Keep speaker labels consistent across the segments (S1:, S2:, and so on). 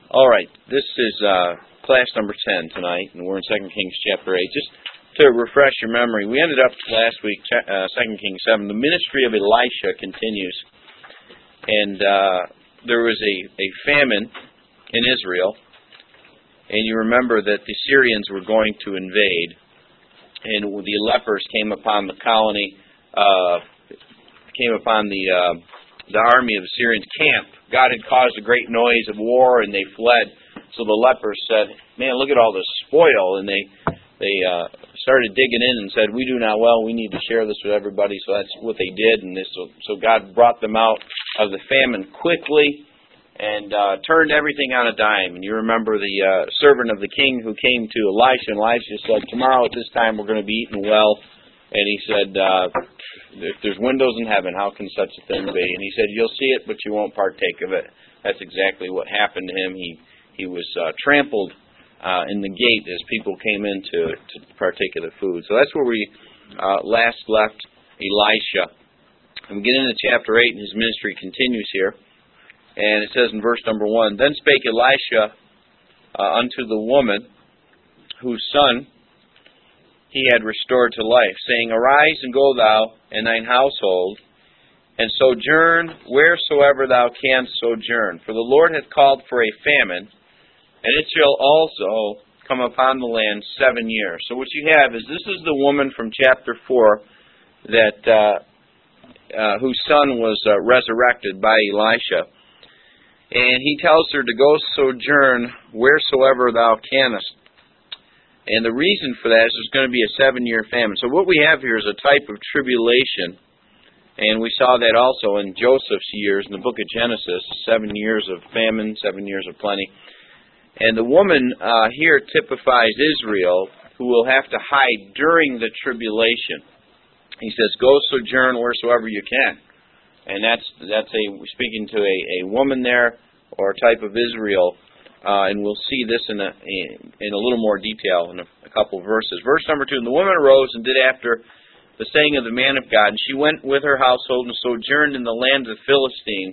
S1: All right, this is class number 10 tonight, and we're in 2 Kings chapter 8. Just to refresh your memory, we ended up last week, 2 Kings 7. The ministry of Elisha continues, and there was a famine in Israel, and you remember that the Syrians were going to invade, and the lepers came upon the colony, came upon the army of the Syrians' camp. God had caused a great noise of war, and they fled. So the lepers said, "Man, look at all this spoil." And they started digging in and said, "We do not well. We need to share this with everybody." So that's what they did. And so God brought them out of the famine quickly and turned everything on a dime. And you remember the servant of the king who came to Elisha, and Elisha said, "Tomorrow at this time we're going to be eating well." And he said, "If there's windows in heaven, how can such a thing be?" And he said, "You'll see it, but you won't partake of it." That's exactly what happened to him. He was trampled in the gate as people came in to partake of the food. So that's where we last left Elisha. And we get into chapter 8, and his ministry continues here. And it says in verse number 1, "Then spake Elisha unto the woman whose son he had restored to life, saying, Arise and go thou and thine household, and sojourn wheresoever thou canst sojourn. For the Lord hath called for a famine, and it shall also come upon the land 7 years." So what you have is, this is the woman from chapter 4 that whose son was resurrected by Elisha. And he tells her to go sojourn wheresoever thou canst. And the reason for that is there's going to be a 7-year famine. So what we have here is a type of tribulation. And we saw that also in Joseph's years in the book of Genesis, 7 years of famine, 7 years of plenty. And the woman here typifies Israel, who will have to hide during the tribulation. He says, "Go sojourn wheresoever you can." And that's speaking to a woman there, or a type of Israel. And we'll see this in a little more detail in a couple of verses. Verse number 2, "And the woman arose and did after the saying of the man of God, and she went with her household and sojourned in the land of the Philistines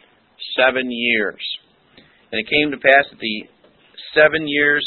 S1: 7 years. And it came to pass at the 7 years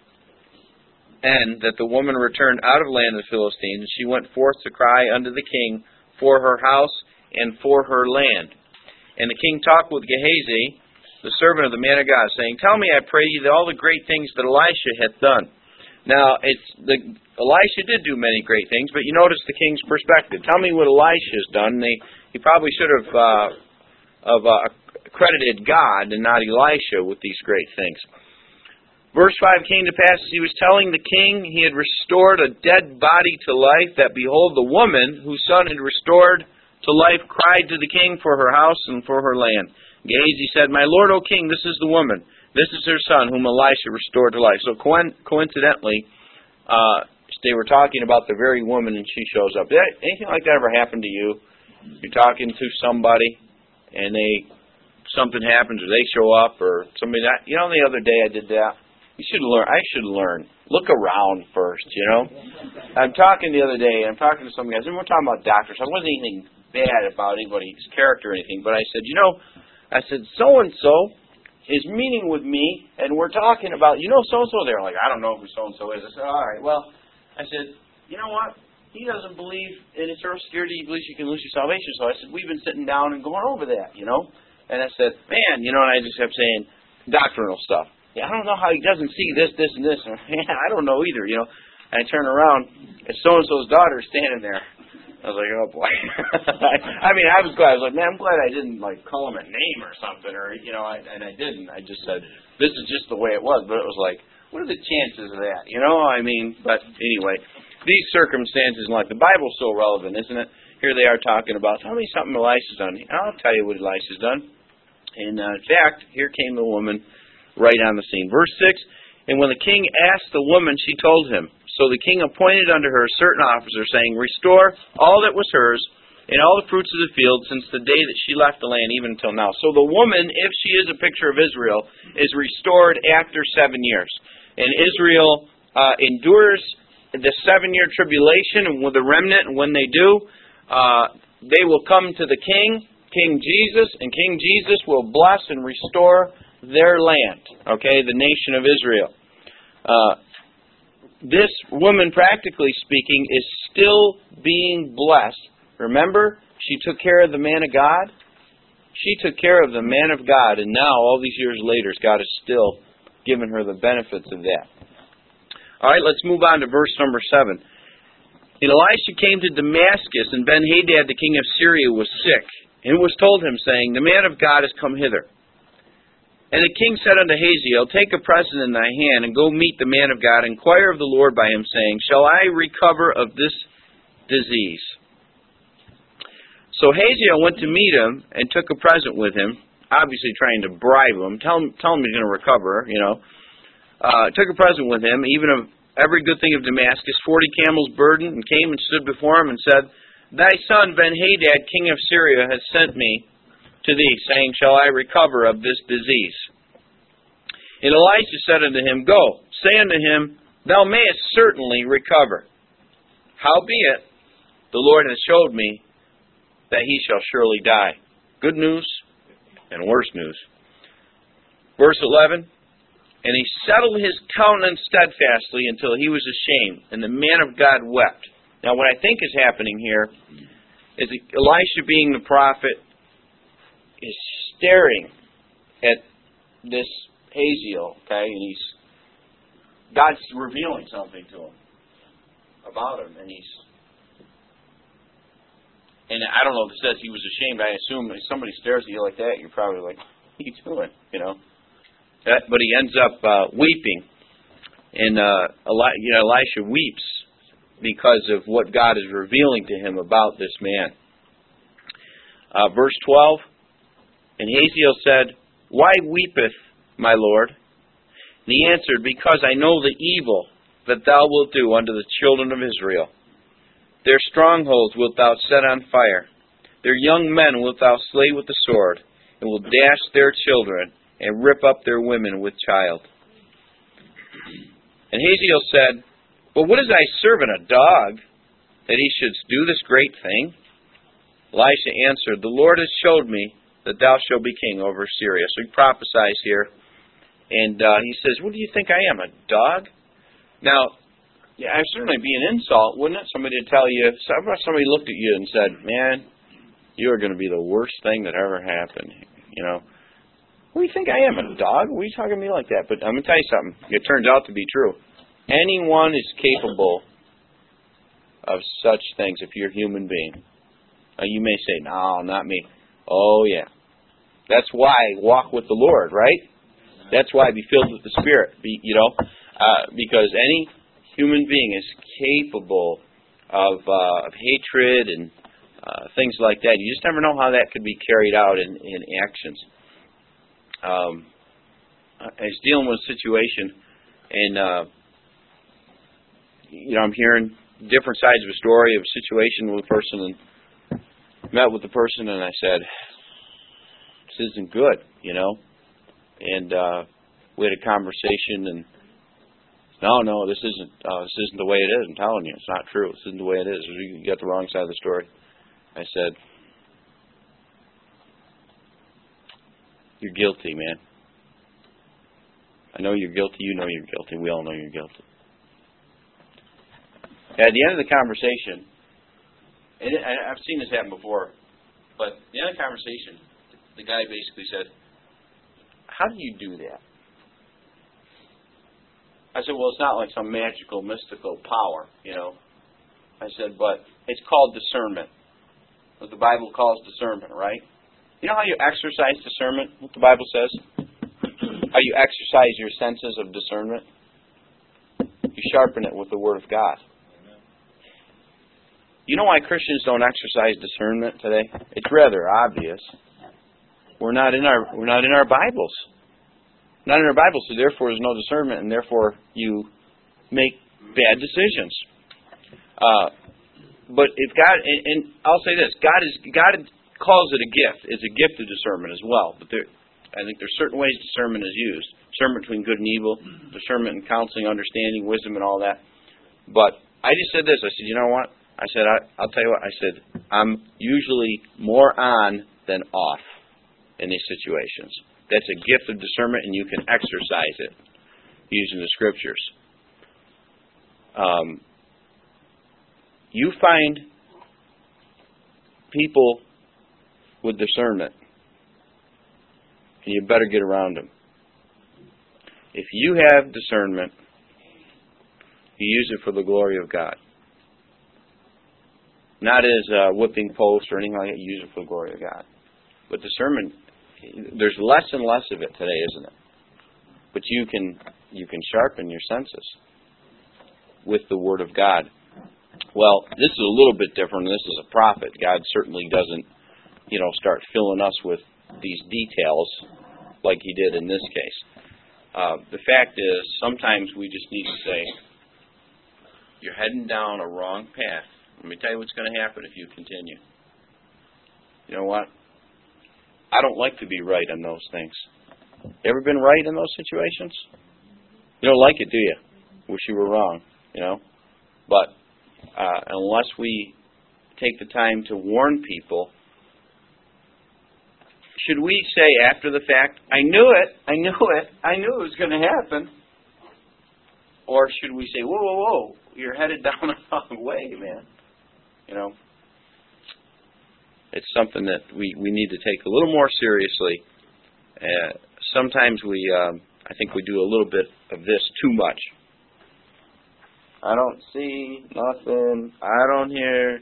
S1: end that the woman returned out of the land of the Philistines, and she went forth to cry unto the king for her house and for her land. And the king talked with Gehazi, the servant of the man of God, saying, Tell me, I pray you, that all the great things that Elisha hath done." Now, Elisha did do many great things, but you notice the king's perspective. Tell me what Elisha has done. He probably should have credited God and not Elisha with these great things. Verse 5, "Came to pass as he was telling the king, he had restored a dead body to life, that behold, the woman whose son had restored to life cried to the king for her house and for her land. Gehazi said, My lord, O king, this is the woman. This is her son, whom Elisha restored to life." So coincidentally, they were talking about the very woman, and she shows up. Did anything like that ever happen to you? You're talking to somebody, and something happens, or they show up, or somebody. The other day I did that. You should learn. I should learn. Look around first. I'm talking the other day, and I'm talking to some guys, and we're talking about doctors. I wasn't anything bad about anybody's character or anything, but I said, so-and-so is meeting with me, and we're talking about, so-and-so. They're like, I don't know who so-and-so is. I said, all right, well, I said, you know what? He doesn't believe in eternal security. He believes you can lose your salvation. So I said, we've been sitting down and going over that, And I said, man, and I just kept saying doctrinal stuff. Yeah, I don't know how he doesn't see this, and this. And, I don't know either, And I turn around, and so-and-so's daughter is standing there. I was like, oh boy. I was glad. I was like, man, I'm glad I didn't call him a name or something, or and I didn't. I just said, this is just the way it was. But it was like, what are the chances of that? But anyway, these circumstances, the Bible's so relevant, isn't it? Here they are talking about, tell me something Elisha's done. I'll tell you what Elisha's done. And in fact, here came the woman right on the scene. Verse 6, "And when the king asked the woman, she told him. So the king appointed unto her a certain officer, saying, Restore all that was hers, and all the fruits of the field, since the day that she left the land, even until now." So the woman, if she is a picture of Israel, is restored after 7 years. And Israel endures the 7-year tribulation, and with the remnant, and when they do, they will come to the king, King Jesus, and King Jesus will bless and restore their land, okay, the nation of Israel. This woman, practically speaking, is still being blessed. Remember, she took care of the man of God? She took care of the man of God, and now, all these years later, God is still giving her the benefits of that. All right, let's move on to verse number 7. And Elisha came to Damascus, and Ben-Hadad, the king of Syria, was sick. And it was told him, saying, The man of God is come hither. And the king said unto Hazael, Take a present in thy hand, and go meet the man of God, inquire of the Lord by him, saying, Shall I recover of this disease? So Hazael went to meet him, and took a present with him, obviously trying to bribe him, tell him he's going to recover, took a present with him, even of every good thing of Damascus, 40 camels burdened, and came and stood before him, and said, Thy son Ben-Hadad, king of Syria, has sent me to thee, saying, Shall I recover of this disease? And Elisha said unto him, Go, say unto him, Thou mayest certainly recover. Howbeit, the Lord has showed me that he shall surely die. Good news and worse news. Verse 11, And he settled his countenance steadfastly until he was ashamed, and the man of God wept. Now what I think is happening here is Elisha, being the prophet, is staring at this Hazael, okay, and God's revealing something to him about him, and I don't know if it says he was ashamed. I assume if somebody stares at you like that, you're probably like, what are you doing, But he ends up weeping, and Elisha weeps because of what God is revealing to him about this man. Verse 12, And Hazael said, Why weepeth my Lord? And he answered, Because I know the evil that thou wilt do unto the children of Israel. Their strongholds wilt thou set on fire. Their young men wilt thou slay with the sword, and will dash their children, and rip up their women with child. And Hazael said, But what is thy servant, a dog, that he should do this great thing? Elisha answered, The Lord has showed me that thou shalt be king over Syria. So he prophesies here, and he says, What do you think I am, a dog? Now, it'd certainly be an insult, wouldn't it? Somebody to tell you, somebody looked at you and said, Man, you are going to be the worst thing that ever happened. What do you think I am, a dog? What are you talking to me like that? But I'm going to tell you something. It turns out to be true. Anyone is capable of such things if you're a human being. Now, you may say, No, not me. Oh, yeah. That's why walk with the Lord, right? That's why be filled with the Spirit, because any human being is capable of hatred and things like that. You just never know how that could be carried out in actions. I was dealing with a situation, and I'm hearing different sides of a story of a situation with a person, and met with the person, and I said, This isn't good, and we had a conversation, and no, this isn't the way it is. I'm telling you, it's not true. This isn't the way it is. You got the wrong side of the story. I said, You're guilty, man. I know you're guilty. You know you're guilty. We all know you're guilty. At the end of the conversation, and I've seen this happen before, but at the end of the conversation, the guy basically said, How do you do that? I said, Well, it's not like some magical, mystical power, I said, but it's called discernment. What the Bible calls discernment, right? You know how you exercise discernment? What the Bible says? How you exercise your senses of discernment? You sharpen it with the Word of God. You know why Christians don't exercise discernment today? It's rather obvious. We're not in our Bibles. Not in our Bibles, so therefore there's no discernment, and therefore you make bad decisions. But if God, and I'll say this, God calls it a gift. It's a gift of discernment as well. But I think there's certain ways discernment is used. Discernment between good and evil, discernment in counseling, understanding, wisdom, and all that. But I just said this. I said, you know what? I said, I'll tell you what. I said, I'm usually more on than off in these situations. That's a gift of discernment, and you can exercise it using the Scriptures. You find people with discernment, and you better get around them. If you have discernment, you use it for the glory of God. Not as a whipping post or anything like that. You use it for the glory of God. But discernment, there's less and less of it today, isn't it? But you can sharpen your senses with the Word of God. Well, this is a little bit different. This is a prophet. God certainly doesn't, start filling us with these details like He did in this case. The fact is, sometimes we just need to say, you're heading down a wrong path. Let me tell you what's going to happen if you continue. You know what? I don't like to be right on those things. Ever been right in those situations? You don't like it, do you? Wish you were wrong, But unless we take the time to warn people, should we say after the fact, I knew it was going to happen? Or should we say, whoa, you're headed down the wrong way, man? It's something that we need to take a little more seriously. Sometimes I think we do a little bit of this too much. I don't see nothing. I don't hear.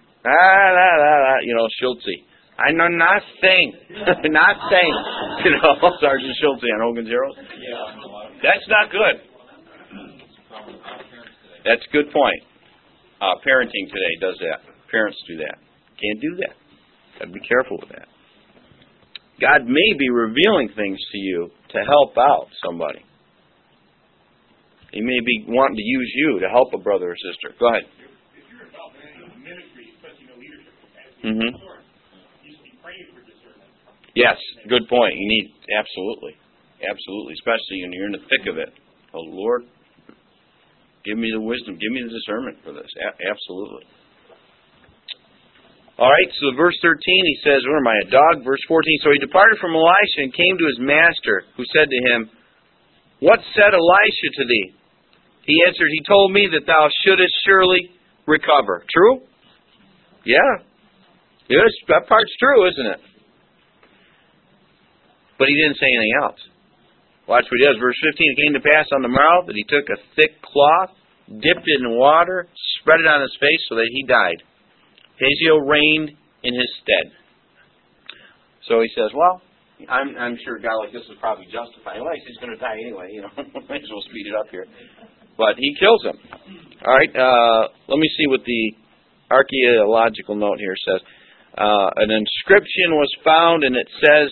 S1: Schultze. I know nothing. Nothing. Sergeant Schultze on Hogan's Heroes. That's not good. That's a good point. Parenting today does that. Parents do that. Can't do that. Got to be careful with that. God may be revealing things to you to help out somebody. He may be wanting to use you to help a brother or sister. Go ahead.
S2: If you're involved in any ministry, especially leadership capacity, you should be praying for discernment.
S1: Yes, good point. You need, absolutely, especially when you're in the thick of it. Oh, Lord, give me the wisdom, give me the discernment for this. Absolutely. All right, so verse 13, he says, where am I, a dog? Verse 14, so he departed from Elisha and came to his master, who said to him, what said Elisha to thee? He answered, he told me that thou shouldest surely recover. True? Yeah. Yes, that part's true, isn't it? But he didn't say anything else. Watch what he does. Verse 15, it came to pass on the morrow that he took a thick cloth, dipped it in water, spread it on his face so that he died. Hazael reigned in his stead. So he says, well, I'm sure a guy like this is probably justified. Well, he's going to die anyway, might as well speed it up here. But he kills him. All right, let me see what the archaeological note here says. An inscription was found, and it says,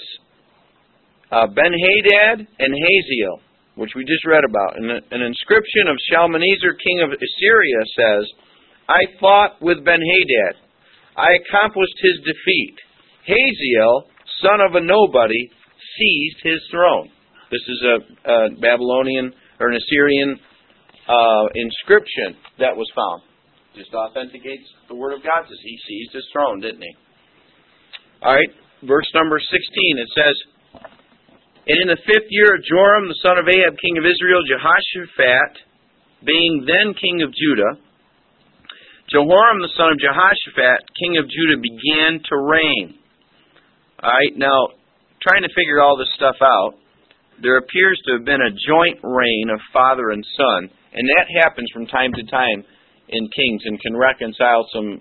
S1: Ben-Hadad and Hazael, which we just read about. And an inscription of Shalmaneser, king of Assyria, says, I fought with Ben-Hadad. I accomplished his defeat. Hazael, son of a nobody, seized his throne. This is a Babylonian or an Assyrian inscription that was found. Just authenticates the word of God. Says he seized his throne, didn't he? All right, verse number 16. It says, and in the 5th year of Joram, the son of Ahab, king of Israel, Jehoshaphat, being then king of Judah, Jehoram, the son of Jehoshaphat, king of Judah, began to reign. All right, now, trying to figure all this stuff out, there appears to have been a joint reign of father and son, and that happens from time to time in kings and can reconcile some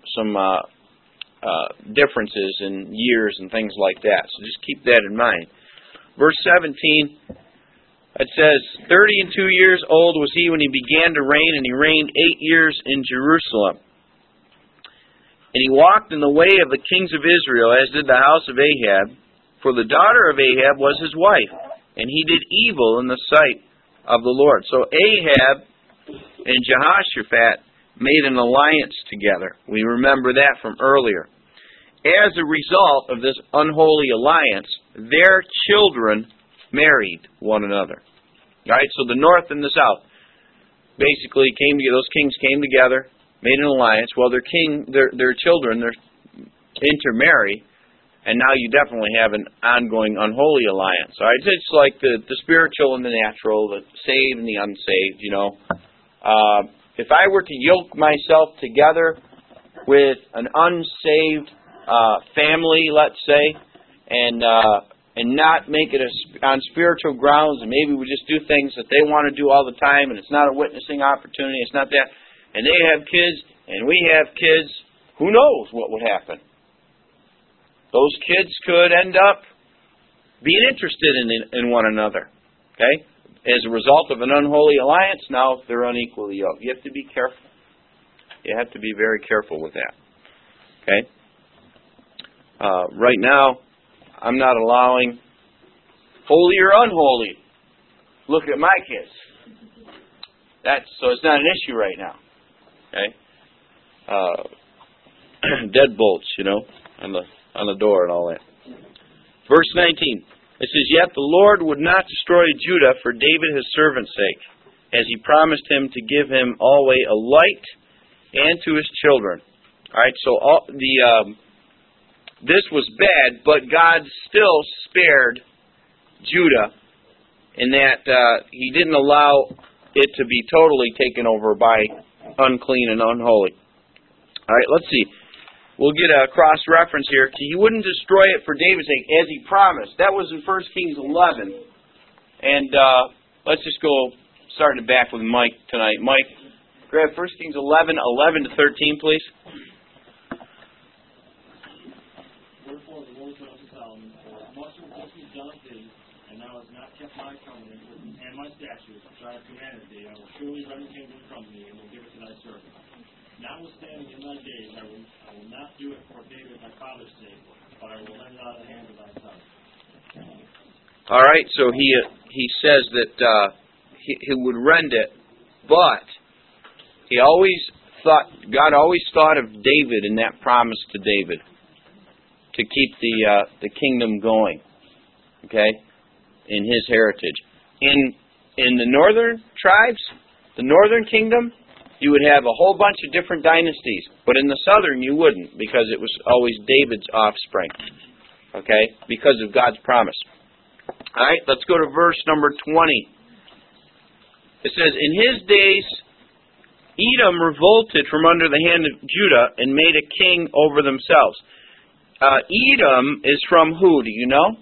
S1: differences in years and things like that. So just keep that in mind. Verse 17, it says, 32 years old was he when he began to reign, and he reigned 8 years in Jerusalem. And he walked in the way of the kings of Israel, as did the house of Ahab, for the daughter of Ahab was his wife, and he did evil in the sight of the Lord. So Ahab and Jehoshaphat made an alliance together. We remember that from earlier. As a result of this unholy alliance, their children married one another. All right, so the north and the south basically came together. Those kings came together, made an alliance. Well, their children intermarry, And now you definitely have an ongoing unholy alliance. All right? It's like the spiritual and the natural, the saved and the unsaved, you know. If I were to yoke myself together with an unsaved family, let's say, and not make it on spiritual grounds, and maybe we just do things that they want to do all the time, and it's not a witnessing opportunity, it's not that, and they have kids, and we have kids, who knows what would happen? Those kids could end up being interested in one another, okay? As a result of an unholy alliance, now they're unequally yoked. You have to be careful. You have to be very careful with that, okay? Right now, I'm not allowing holy or unholy. Look at my kids. So it's not an issue right now, okay? Deadbolts, you know, on the door and all that. Verse 19. It says, "Yet the Lord would not destroy Judah for David his servant's sake, as he promised him to give him always a light and to his children." All right, so this was bad, but God still spared Judah in that He didn't allow it to be totally taken over by unclean and unholy. All right, let's see. We'll get a cross-reference here. He wouldn't destroy it for David's sake, as he promised. That was in 1 Kings 11. And let's just go starting back with Mike tonight. Mike, grab 1 Kings 11, 11 to 13, please.
S3: Wherefore the Lord said unto Solomon, much of this is done of thee, and thou hast not kept my covenant and my statutes, which I have commanded thee. I will surely rend the kingdom from thee, and will give it to thy servant. Notwithstanding in thy days, I will not do it for David my father's sake, but I will lend it out of the hand of thy son.
S1: All right, so he says that he would rend it, but God always thought of David in that promise to David to keep the kingdom going, okay, in his heritage. In the northern tribes, the northern kingdom, you would have a whole bunch of different dynasties. But in the southern, you wouldn't, because it was always David's offspring. Okay? Because of God's promise. All right, let's go to verse number 20. It says, "In his days, Edom revolted from under the hand of Judah and made a king over themselves." Edom is from who? Do you know?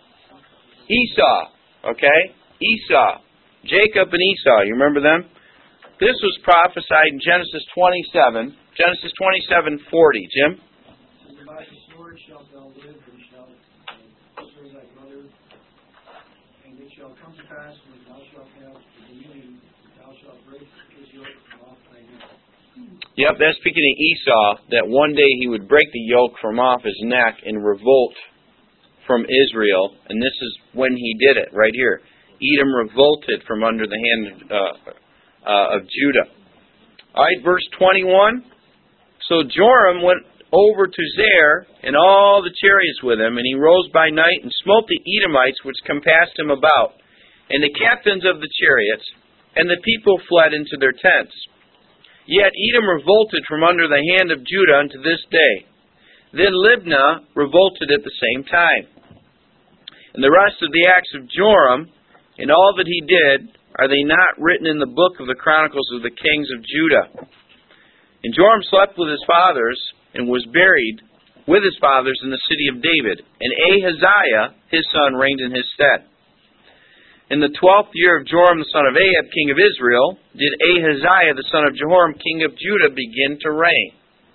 S1: Esau. Okay? Esau. Jacob and Esau. You remember them? This was prophesied in Genesis 27. Genesis 27:40. Jim?
S4: "By the sword shalt thou live, and shalt serve thy brother. And it shall come to pass, when thou shalt have the dominion, thou shalt break his yoke from off thy neck."
S1: Yep, that's speaking of Esau, that one day he would break the yoke from off his neck and revolt from Israel. And this is when he did it, right here. Edom revolted from under the hand of Judah. All right, verse 21. "So Joram went over to Zair, and all the chariots with him, and he rose by night and smote the Edomites which compassed him about, and the captains of the chariots, and the people fled into their tents. Yet Edom revolted from under the hand of Judah unto this day. Then Libnah revolted at the same time. And the rest of the acts of Joram, and all that he did, are they not written in the book of the Chronicles of the kings of Judah? And Joram slept with his fathers, and was buried with his fathers in the city of David. And Ahaziah, his son, reigned in his stead. In the 12th year of Joram the son of Ahab, king of Israel, did Ahaziah the son of Jehoram, king of Judah, begin to reign.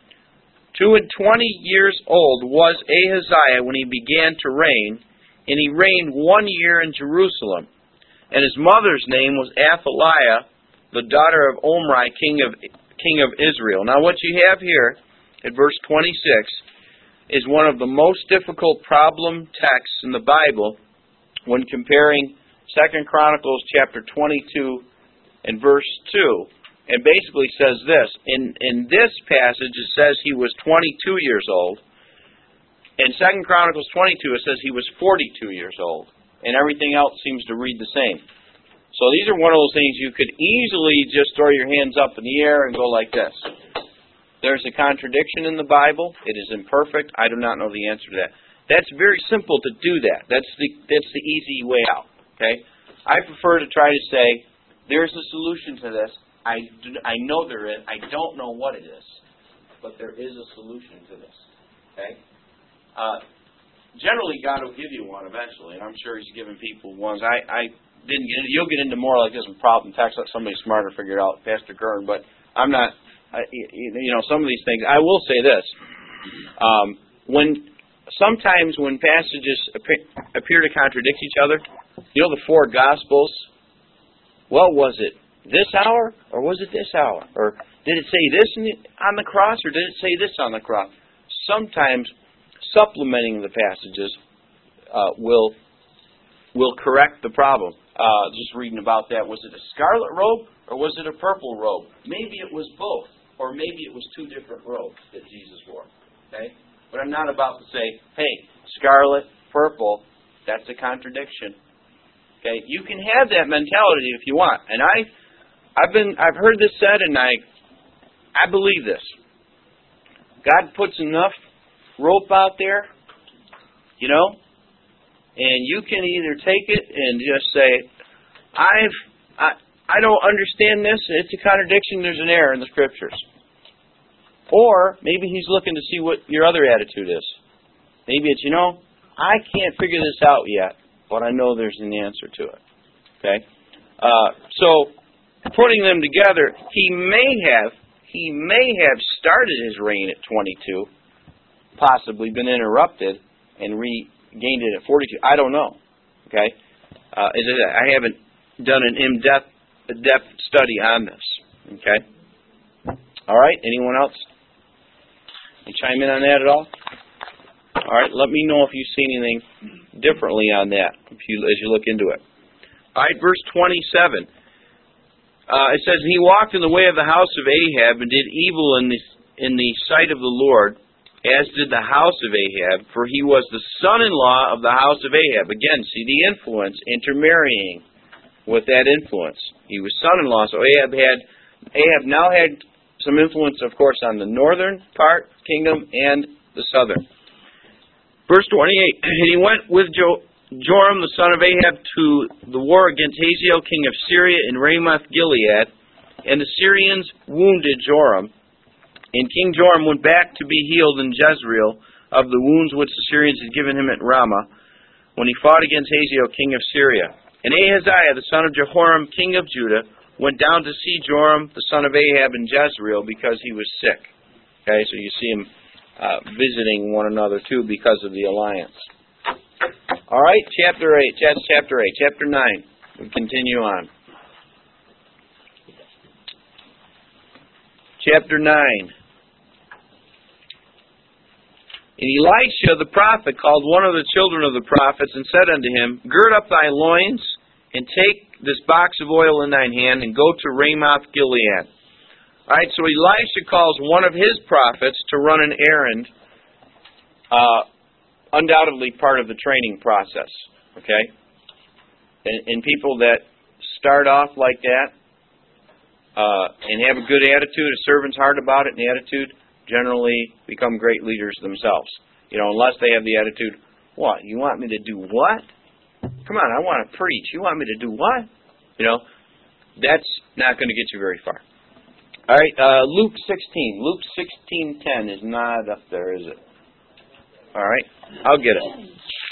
S1: 22 years old was Ahaziah when he began to reign, and he reigned 1 year in Jerusalem. And his mother's name was Athaliah, the daughter of Omri, king of Israel." Now what you have here at verse 26 is one of the most difficult problem texts in the Bible when comparing 2 Chronicles chapter 22 and verse 2. And basically says this. In this passage it says he was 22 years old. In 2 Chronicles 22 it says he was 42 years old. And everything else seems to read the same. So these are one of those things you could easily just throw your hands up in the air and go like this. There's a contradiction in the Bible. It is imperfect. I do not know the answer to that. That's very simple to do that. That's the easy way out. Okay? I prefer to try to say, there's a solution to this. I know there is. I don't know what it is, but there is a solution to this. Okay? Generally, God will give you one eventually, and I'm sure He's given people ones. I didn't get into. You'll get into more like this in problem text. Let somebody smarter figure it out, Pastor Gurn. But I'm not. Some of these things. I will say this: sometimes when passages appear to contradict each other, the four Gospels. Well, was it this hour or was it this hour? Or did it say this on the cross or did it say this on the cross? Sometimes supplementing the passages will correct the problem. Just reading about that. Was it a scarlet robe or was it a purple robe? Maybe it was both. Or maybe it was two different robes that Jesus wore. Okay? But I'm not about to say, hey, scarlet, purple, that's a contradiction. Okay? You can have that mentality if you want. And I've heard this said and I believe this. God puts enough rope out there, and you can either take it and just say, I don't understand this, it's a contradiction, there's an error in the Scriptures. Or maybe He's looking to see what your other attitude is. Maybe it's, I can't figure this out yet, but I know there's an answer to it. Okay? So, putting them together, He may have started His reign at 22, possibly been interrupted, and regained it at 42. I don't know. Okay? I haven't done an in-depth study on this. Okay? All right? Anyone else? You chime in on that at all? All right. Let me know if you see anything differently on that as you look into it. All right. Verse 27. It says, "He walked in the way of the house of Ahab and did evil in the sight of the Lord, as did the house of Ahab, for he was the son-in-law of the house of Ahab." Again, see the influence, intermarrying with that influence. He was son-in-law, so Ahab now had some influence, of course, on the northern part, kingdom, and the southern. Verse 28, "And he went with Joram, the son of Ahab, to the war against Hazael, king of Syria, in Ramoth Gilead, and the Syrians wounded Joram. And King Joram went back to be healed in Jezreel of the wounds which the Syrians had given him at Ramah, when he fought against Hazael, king of Syria. And Ahaziah, the son of Jehoram, king of Judah, went down to see Joram, the son of Ahab, in Jezreel, because he was sick." Okay, so you see him visiting one another, too, because of the alliance. All right, chapter 8. That's chapter 8. Chapter 9. We continue on. Chapter 9. "And Elisha the prophet called one of the children of the prophets, and said unto him, Gird up thy loins, and take this box of oil in thine hand, and go to Ramoth Gilead." All right, so Elisha calls one of his prophets to run an errand, undoubtedly part of the training process. Okay? And people that start off like that, and have a good attitude, a servant's heart about it, and the attitude, generally become great leaders themselves. Unless they have the attitude, what? You want me to do what? Come on, I want to preach. You want me to do what? That's not going to get you very far. All right, Luke 16. Luke 16:10 is not up there, is it? All right, I'll get it.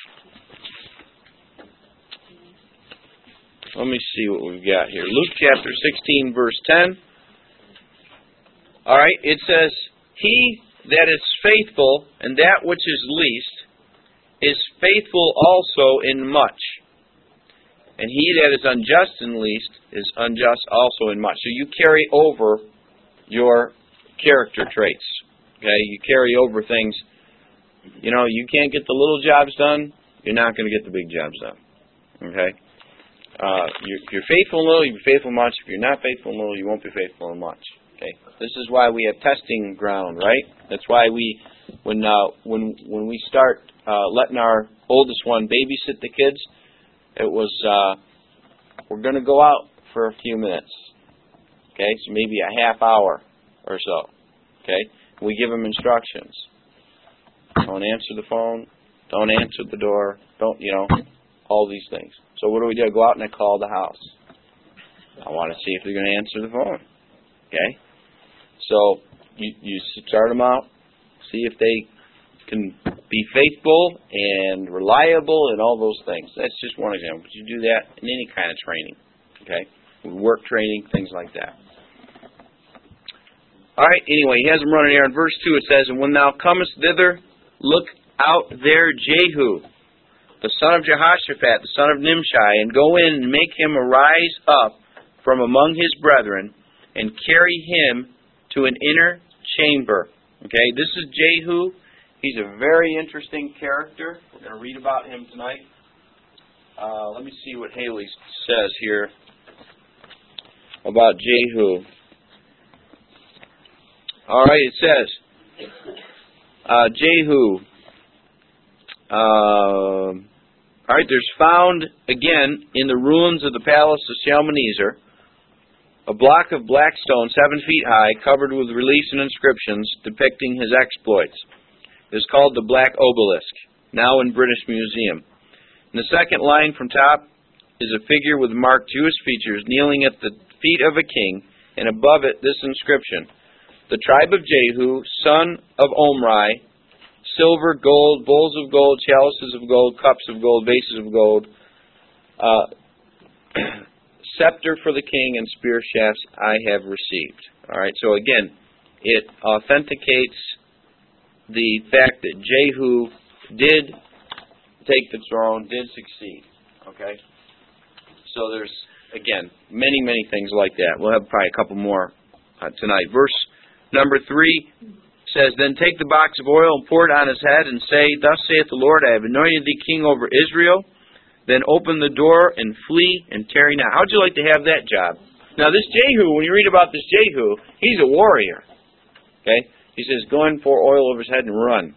S1: Let me see what we've got here. Luke chapter 16, verse 10. All right, it says, "He that is faithful in that which is least is faithful also in much. And he that is unjust in least is unjust also in much." So you carry over your character traits. Okay, you carry over things. You can't get the little jobs done, you're not going to get the big jobs done. Okay? If you're faithful in little, you'll be faithful in much. If you're not faithful in little, you won't be faithful in much. Okay? This is why we have testing ground, right? That's why when we start letting our oldest one babysit the kids, it was we're going to go out for a few minutes. Okay, so maybe a half hour or so. Okay, we give them instructions. Don't answer the phone. Don't answer the door. Don't, all these things. So what do? I go out and I call the house. I want to see if they're going to answer the phone. Okay? So you start them out, see if they can be faithful and reliable and all those things. That's just one example. But you do that in any kind of training. Okay? Work training, things like that. All right, anyway, he has them running here. In verse 2 it says, "And when thou comest thither, look out there Jehu, the son of Jehoshaphat, the son of Nimshi, and go in and make him arise up from among his brethren, and carry him to an inner chamber." Okay, this is Jehu. He's a very interesting character. We're going to read about him tonight. Let me see what Haley says here about Jehu. All right, it says, Jehu. All right, there's found, again, in the ruins of the palace of Shalmaneser, a block of black stone 7 feet high, covered with reliefs and inscriptions depicting his exploits. It is called the Black Obelisk, now in British Museum. In the second line from top is a figure with marked Jewish features kneeling at the feet of a king, and above it this inscription: "The tribe of Jehu, son of Omri, silver, gold, bowls of gold, chalices of gold, cups of gold, vases of gold, scepter for the king, and spear shafts I have received." All right, so again, it authenticates the fact that Jehu did take the throne, did succeed. Okay? So there's, again, many, many things like that. We'll have probably a couple more tonight. Verse number 3 says, "Then take the box of oil and pour it on his head, and say, Thus saith the Lord, I have anointed thee king over Israel. Then open the door and flee and tarry not." How'd you like to have that job? Now this Jehu, when you read about this Jehu, he's a warrior. Okay? He says, go and pour oil over his head and run.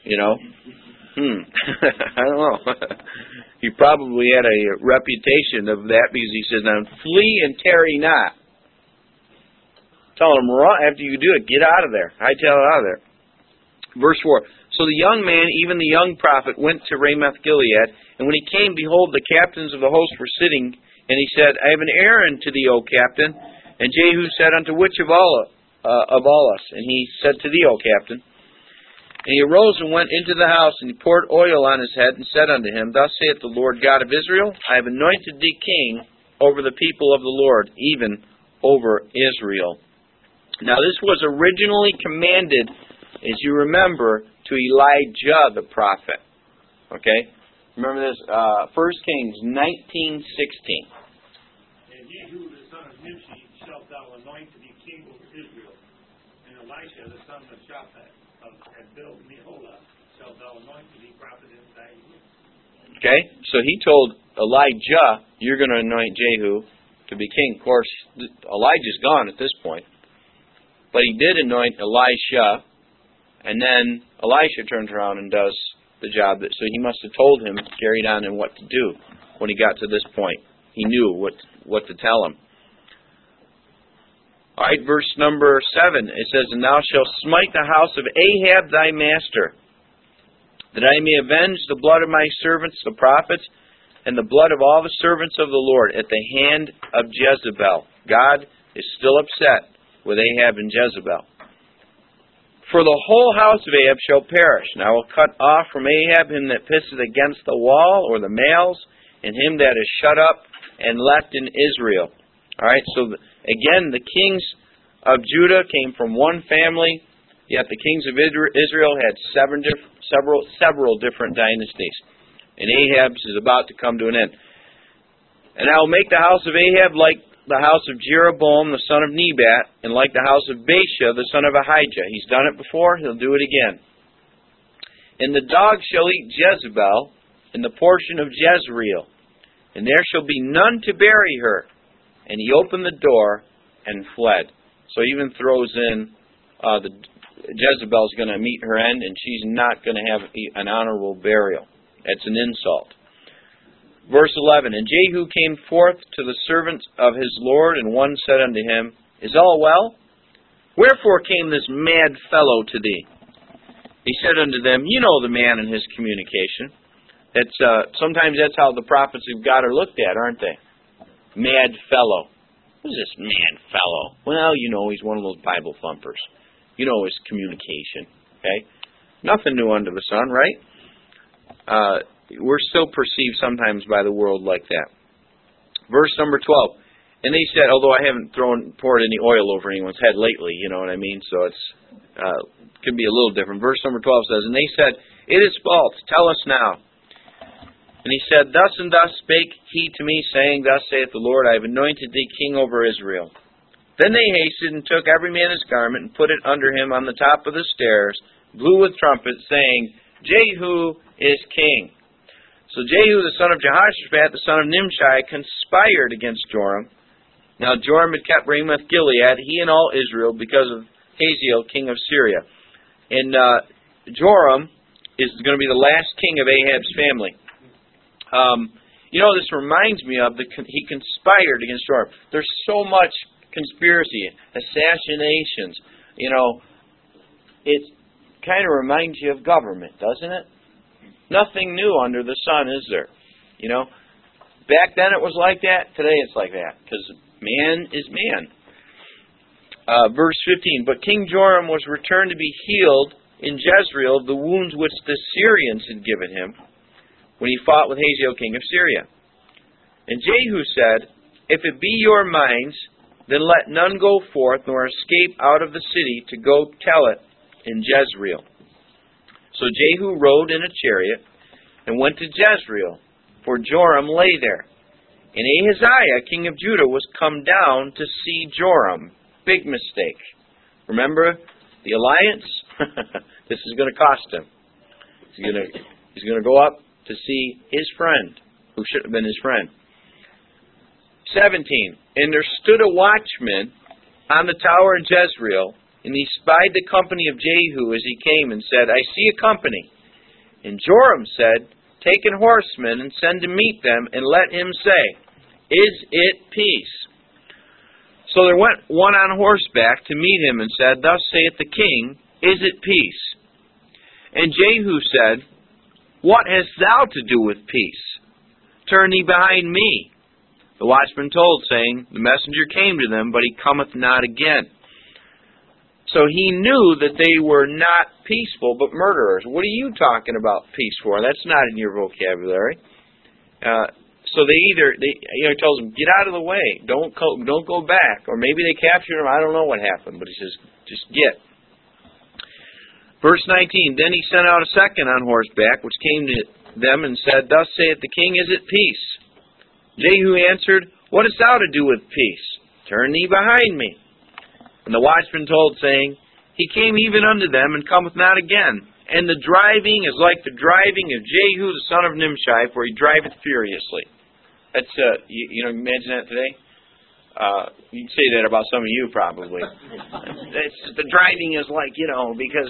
S1: I don't know. He probably had a reputation of that because he says, "Now flee and tarry not." Tell him, run after you do it. Get out of there. Hightail it out of there. Verse 4. "So the young man, even the young prophet, went to Ramoth Gilead, and when he came, behold, the captains of the host were sitting, and he said, I have an errand to thee, O captain. And Jehu said, Unto which of all us? And he said, To thee, O captain. And he arose and went into the house, and he poured oil on his head, and said unto him, Thus saith the Lord God of Israel, I have anointed thee king over the people of the Lord, even over Israel." Now this was originally commanded, as you remember, to Elijah the prophet. Okay? Remember this, 1 Kings 19:16.
S2: "And Jehu the son of Nimshi shalt thou anoint to be king over Israel. And Elisha the son of Shaphat of Abel-Meholah shalt thou anoint to be prophet in thy midst."
S1: Okay? So he told Elijah, you're going to anoint Jehu to be king. Of course, Elijah's gone at this point. But he did anoint Elisha, and then Elisha turns around and does the job. So he must have told him, carried on, and what to do when he got to this point. He knew what to tell him. All right, verse number 7, it says, "And thou shalt smite the house of Ahab thy master, that I may avenge the blood of my servants the prophets, and the blood of all the servants of the Lord at the hand of Jezebel." God is still upset with Ahab and Jezebel. "For the whole house of Ahab shall perish, and I will cut off from Ahab him that pisseth against the wall, or the males, and him that is shut up and left in Israel." All right, so again, the kings of Judah came from one family, yet the kings of Israel had several different dynasties. And Ahab's is about to come to an end. "And I will make the house of Ahab like the house of Jeroboam the son of Nebat, and like the house of Baasha the son of Ahijah." He's done it before, he'll do it again. "And the dogs shall eat Jezebel in the portion of Jezreel, and there shall be none to bury her. And he opened the door and fled." So he even throws in Jezebel's going to meet her end, and she's not going to have an honorable burial. That's an insult. Verse 11, "And Jehu came forth to the servants of his Lord, and one said unto him, Is all well? Wherefore came this mad fellow to thee? He said unto them, you know the man and his communication. Sometimes that's how the prophets of God are looked at, aren't they? Mad fellow. Who's this mad fellow? Well, he's one of those Bible thumpers. You know his communication. Okay? Nothing new under the sun, right? We're still perceived sometimes by the world like that. Verse number 12. And they said, although I haven't poured any oil over anyone's head lately, you know what I mean? So it's could be a little different. Verse number 12 says, and they said, it is false. Tell us now. And he said, thus and thus spake he to me, saying, thus saith the Lord, I have anointed thee king over Israel. Then they hasted and took every man his garment and put it under him on the top of the stairs, blew with trumpets, saying, Jehu is king. So Jehu, the son of Jehoshaphat, the son of Nimshi, conspired against Joram. Now Joram had kept Ramoth-Gilead, he and all Israel, because of Hazael, king of Syria. And Joram is going to be the last king of Ahab's family. This reminds me of he conspired against Joram. There's so much conspiracy, assassinations. It kind of reminds you of government, doesn't it? Nothing new under the sun, is there? Back then it was like that. Today it's like that, because man is man. Verse 15, but King Joram was returned to be healed in Jezreel of the wounds which the Syrians had given him when he fought with Hazael, king of Syria. And Jehu said, if it be your minds, then let none go forth nor escape out of the city to go tell it in Jezreel. So Jehu rode in a chariot and went to Jezreel, for Joram lay there. And Ahaziah, king of Judah, was come down to see Joram. Big mistake. Remember the alliance? This is going to cost him. He's going to go up to see his friend, who should have been his friend. 17. And there stood a watchman on the tower of Jezreel, and he spied the company of Jehu as he came, and said, I see a company. And Joram said, take an horseman, and send to meet them, and let him say, is it peace? So there went one on horseback to meet him, and said, thus saith the king, is it peace? And Jehu said, what hast thou to do with peace? Turn thee behind me. The watchman told, saying, the messenger came to them, but he cometh not again. So he knew that they were not peaceful, but murderers. What are you talking about peace for? That's not in your vocabulary. So he tells them, get out of the way. Don't go back. Or maybe they captured him. I don't know what happened. But he says, just get. Verse 19, then he sent out a second on horseback, which came to them and said, thus saith the king, is it peace? Jehu answered, what hast thou to do with peace? Turn thee behind me. And the watchman told, saying, he came even unto them, and cometh not again. And the driving is like the driving of Jehu the son of Nimshi, for he driveth furiously. That's, imagine that today? You'd say that about some of you, probably. The driving is like, because,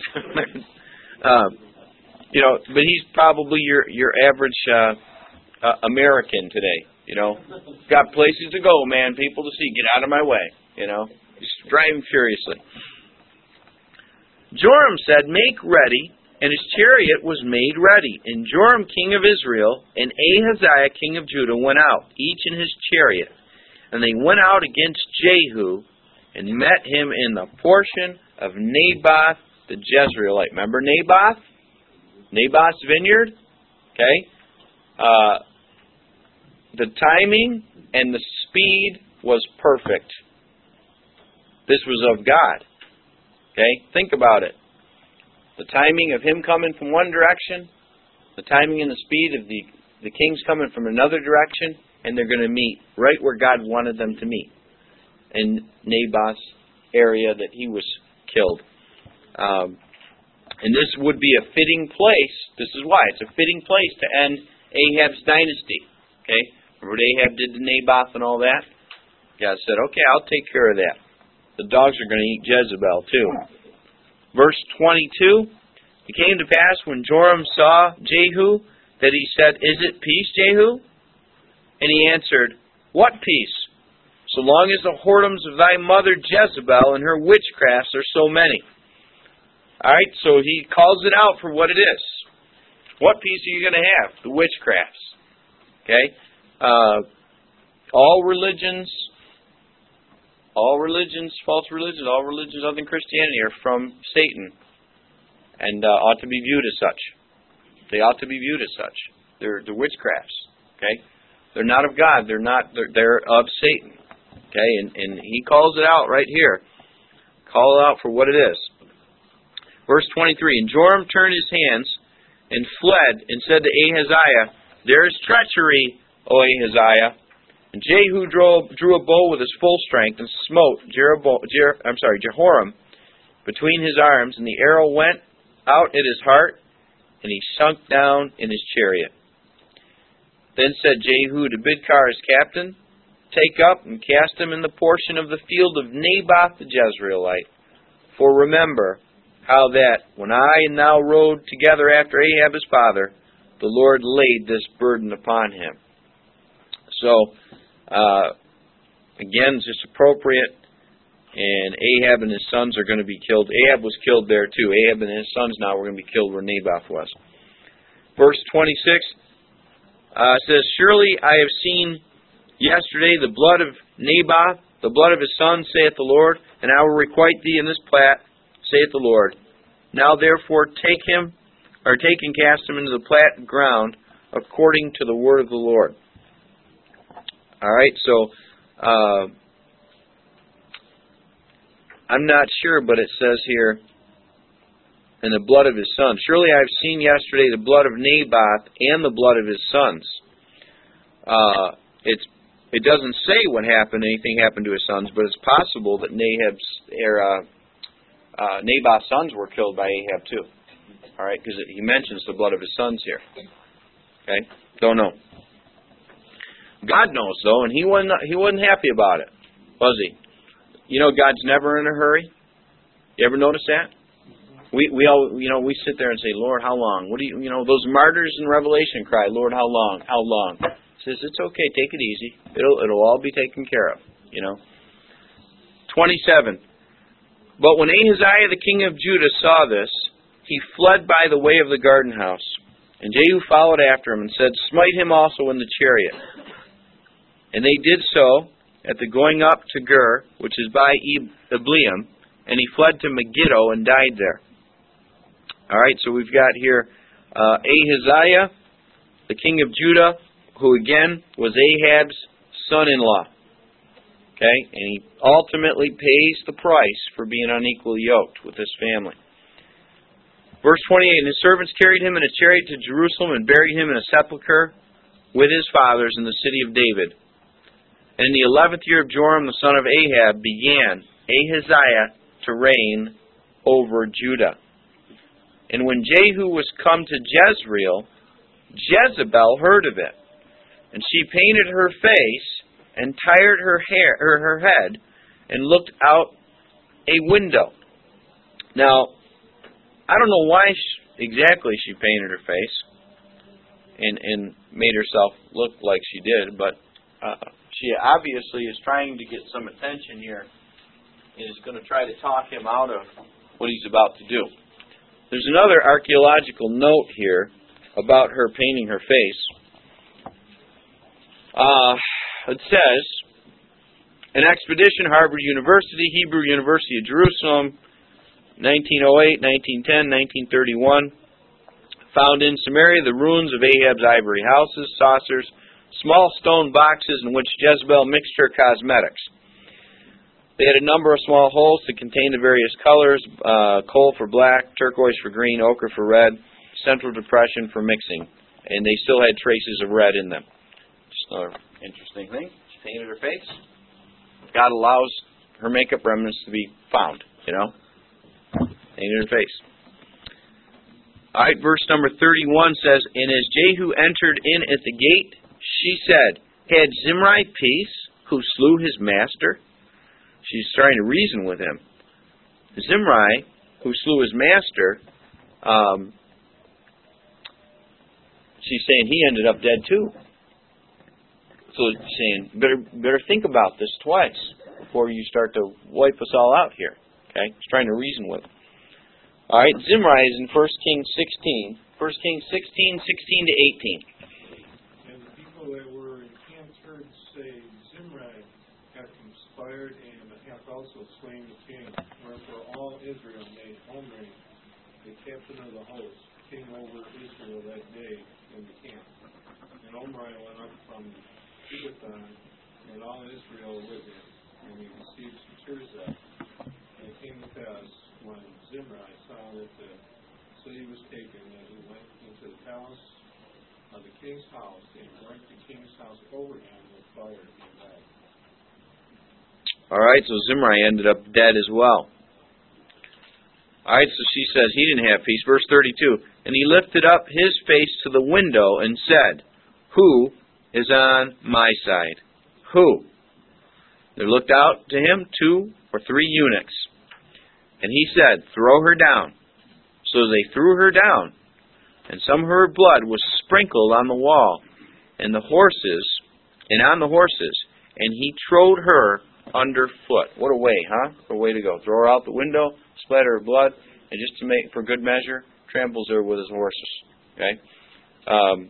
S1: but he's probably your average American today, Got places to go, man, people to see. Get out of my way, Just driving furiously. Joram said, make ready, and his chariot was made ready. And Joram, king of Israel, and Ahaziah, king of Judah, went out, each in his chariot. And they went out against Jehu, and met him in the portion of Naboth the Jezreelite. Remember Naboth? Naboth's vineyard? Okay? The timing and the speed was perfect. This was of God. Okay? Think about it. The timing of him coming from one direction, the timing and the speed of the kings coming from another direction, and they're going to meet right where God wanted them to meet, in Naboth's area that he was killed. And this would be a fitting place. This is why. It's a fitting place to end Ahab's dynasty. Okay? Remember what Ahab did to Naboth and all that? God said, okay, I'll take care of that. The dogs are going to eat Jezebel too. Verse 22, it came to pass when Joram saw Jehu that he said, is it peace, Jehu? And he answered, what peace? So long as the whoredoms of thy mother Jezebel and her witchcrafts are so many. All right, so he calls it out for what it is. What peace are you going to have? The witchcrafts. Okay? All religions, false religions, all religions other than Christianity are from Satan and ought to be viewed as such. They ought to be viewed as such. They're witchcrafts. Okay? They're not of God. They're of Satan. Okay? And he calls it out right here. Call it out for what it is. Verse 23, and Joram turned his hands and fled and said to Ahaziah, there is treachery, O Ahaziah. And Jehu drew a bow with his full strength and smote Jehoram between his arms, and the arrow went out at his heart, and he sunk down in his chariot. Then said Jehu to Bidkar his captain, take up and cast him in the portion of the field of Naboth the Jezreelite. For remember how that, when I and thou rode together after Ahab his father, the Lord laid this burden upon him. So, again, it's just appropriate, and Ahab and his sons are going to be killed. Ahab was killed there too. Ahab and his sons now were going to be killed where Naboth was. Verse 26 says, surely I have seen yesterday the blood of Naboth, the blood of his son, saith the Lord, and I will requite thee in this plat, saith the Lord. Now therefore take and cast him into the plat ground, according to the word of the Lord. Alright, so I'm not sure, but it says here, and the blood of his son. Surely I have seen yesterday the blood of Naboth and the blood of his sons. It doesn't say what happened, anything happened to his sons, but it's possible that Naboth's sons were killed by Ahab too. All right, because he mentions the blood of his sons here. Okay, don't know. God knows though, and he wasn't happy about it, was he? You know, God's never in a hurry. You ever notice that? We all, we sit there and say, Lord, how long? What do you know? Those martyrs in Revelation cry, Lord, how long? How long? He says, it's okay, take it easy. It'll all be taken care of. 27. But when Ahaziah the king of Judah saw this, he fled by the way of the garden house. And Jehu followed after him and said, smite him also in the chariot. And they did so at the going up to Gur, which is by Ibleam, and he fled to Megiddo and died there. All right, so we've got here Ahaziah, the king of Judah, who again was Ahab's son-in-law. Okay, and he ultimately pays the price for being unequally yoked with this family. Verse 28, and his servants carried him in a chariot to Jerusalem and buried him in a sepulchre with his fathers in the city of David. And in the 11th year of Joram the son of Ahab began Ahaziah to reign over Judah. And when Jehu was come to Jezreel, Jezebel heard of it. And she painted her face and tired her head and looked out a window. Now, I don't know why exactly she painted her face and made herself look like she did, but she obviously is trying to get some attention here and is going to try to talk him out of what he's about to do. There's another archaeological note here about her painting her face. It says, an expedition, Harvard University, Hebrew University of Jerusalem, 1908, 1910, 1931, found in Samaria the ruins of Ahab's ivory houses, saucers, small stone boxes in which Jezebel mixed her cosmetics. They had a number of small holes to contain the various colors, coal for black, turquoise for green, ochre for red, central depression for mixing. And they still had traces of red in them. Just another interesting thing. She painted her face. God allows her makeup remnants to be found, Painted her face. Alright, verse number 31 says, and as Jehu entered in at the gate, she said, had Zimri peace, who slew his master? She's trying to reason with him. Zimri, who slew his master, she's saying he ended up dead too. So she's saying, better think about this twice before you start to wipe us all out here. Okay? She's trying to reason with him. All right, Zimri is in 1 Kings 16. 1 Kings 16, 16 to 18.
S5: And the people that were in Cam's herd say, Zimri hath conspired and hath also slain the king. Wherefore all Israel made Omri the captain of the host, king over Israel that day in the camp. And Omri went up from Gibbethon, and all Israel with him, and he besieged Tirzah. And it came to pass, when Zimri saw that the city was taken, that he went into the palace of the king's house, and burnt the king's house over him with fire, and died.
S1: All right, so Zimri ended up dead as well. All right, so she says he didn't have peace. Verse 32, and he lifted up his face to the window and said, who is on my side? Who? There looked out to him 2 or 3 eunuchs. And he said, throw her down. So they threw her down, and some of her blood was sprinkled on the wall, and on the horses, and he trode her underfoot. What a way, huh? What a way to go. Throw her out the window, splatter her blood, and just to make for good measure, tramples her with his horses. Okay?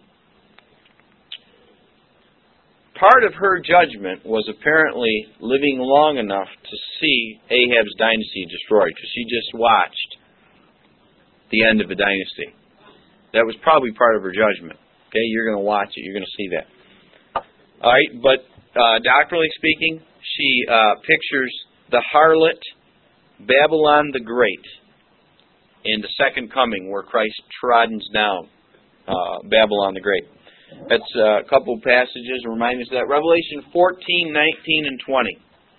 S1: Part of her judgment was apparently living long enough to see Ahab's dynasty destroyed, because she just watched the end of a dynasty. That was probably part of her judgment. Okay, you're going to watch it. You're going to see that. All right, but doctrinally speaking, she pictures the harlot Babylon the Great in the second coming, where Christ troddens down Babylon the Great. That's a couple of passages to remind us of that. Revelation 14, 19, and 20.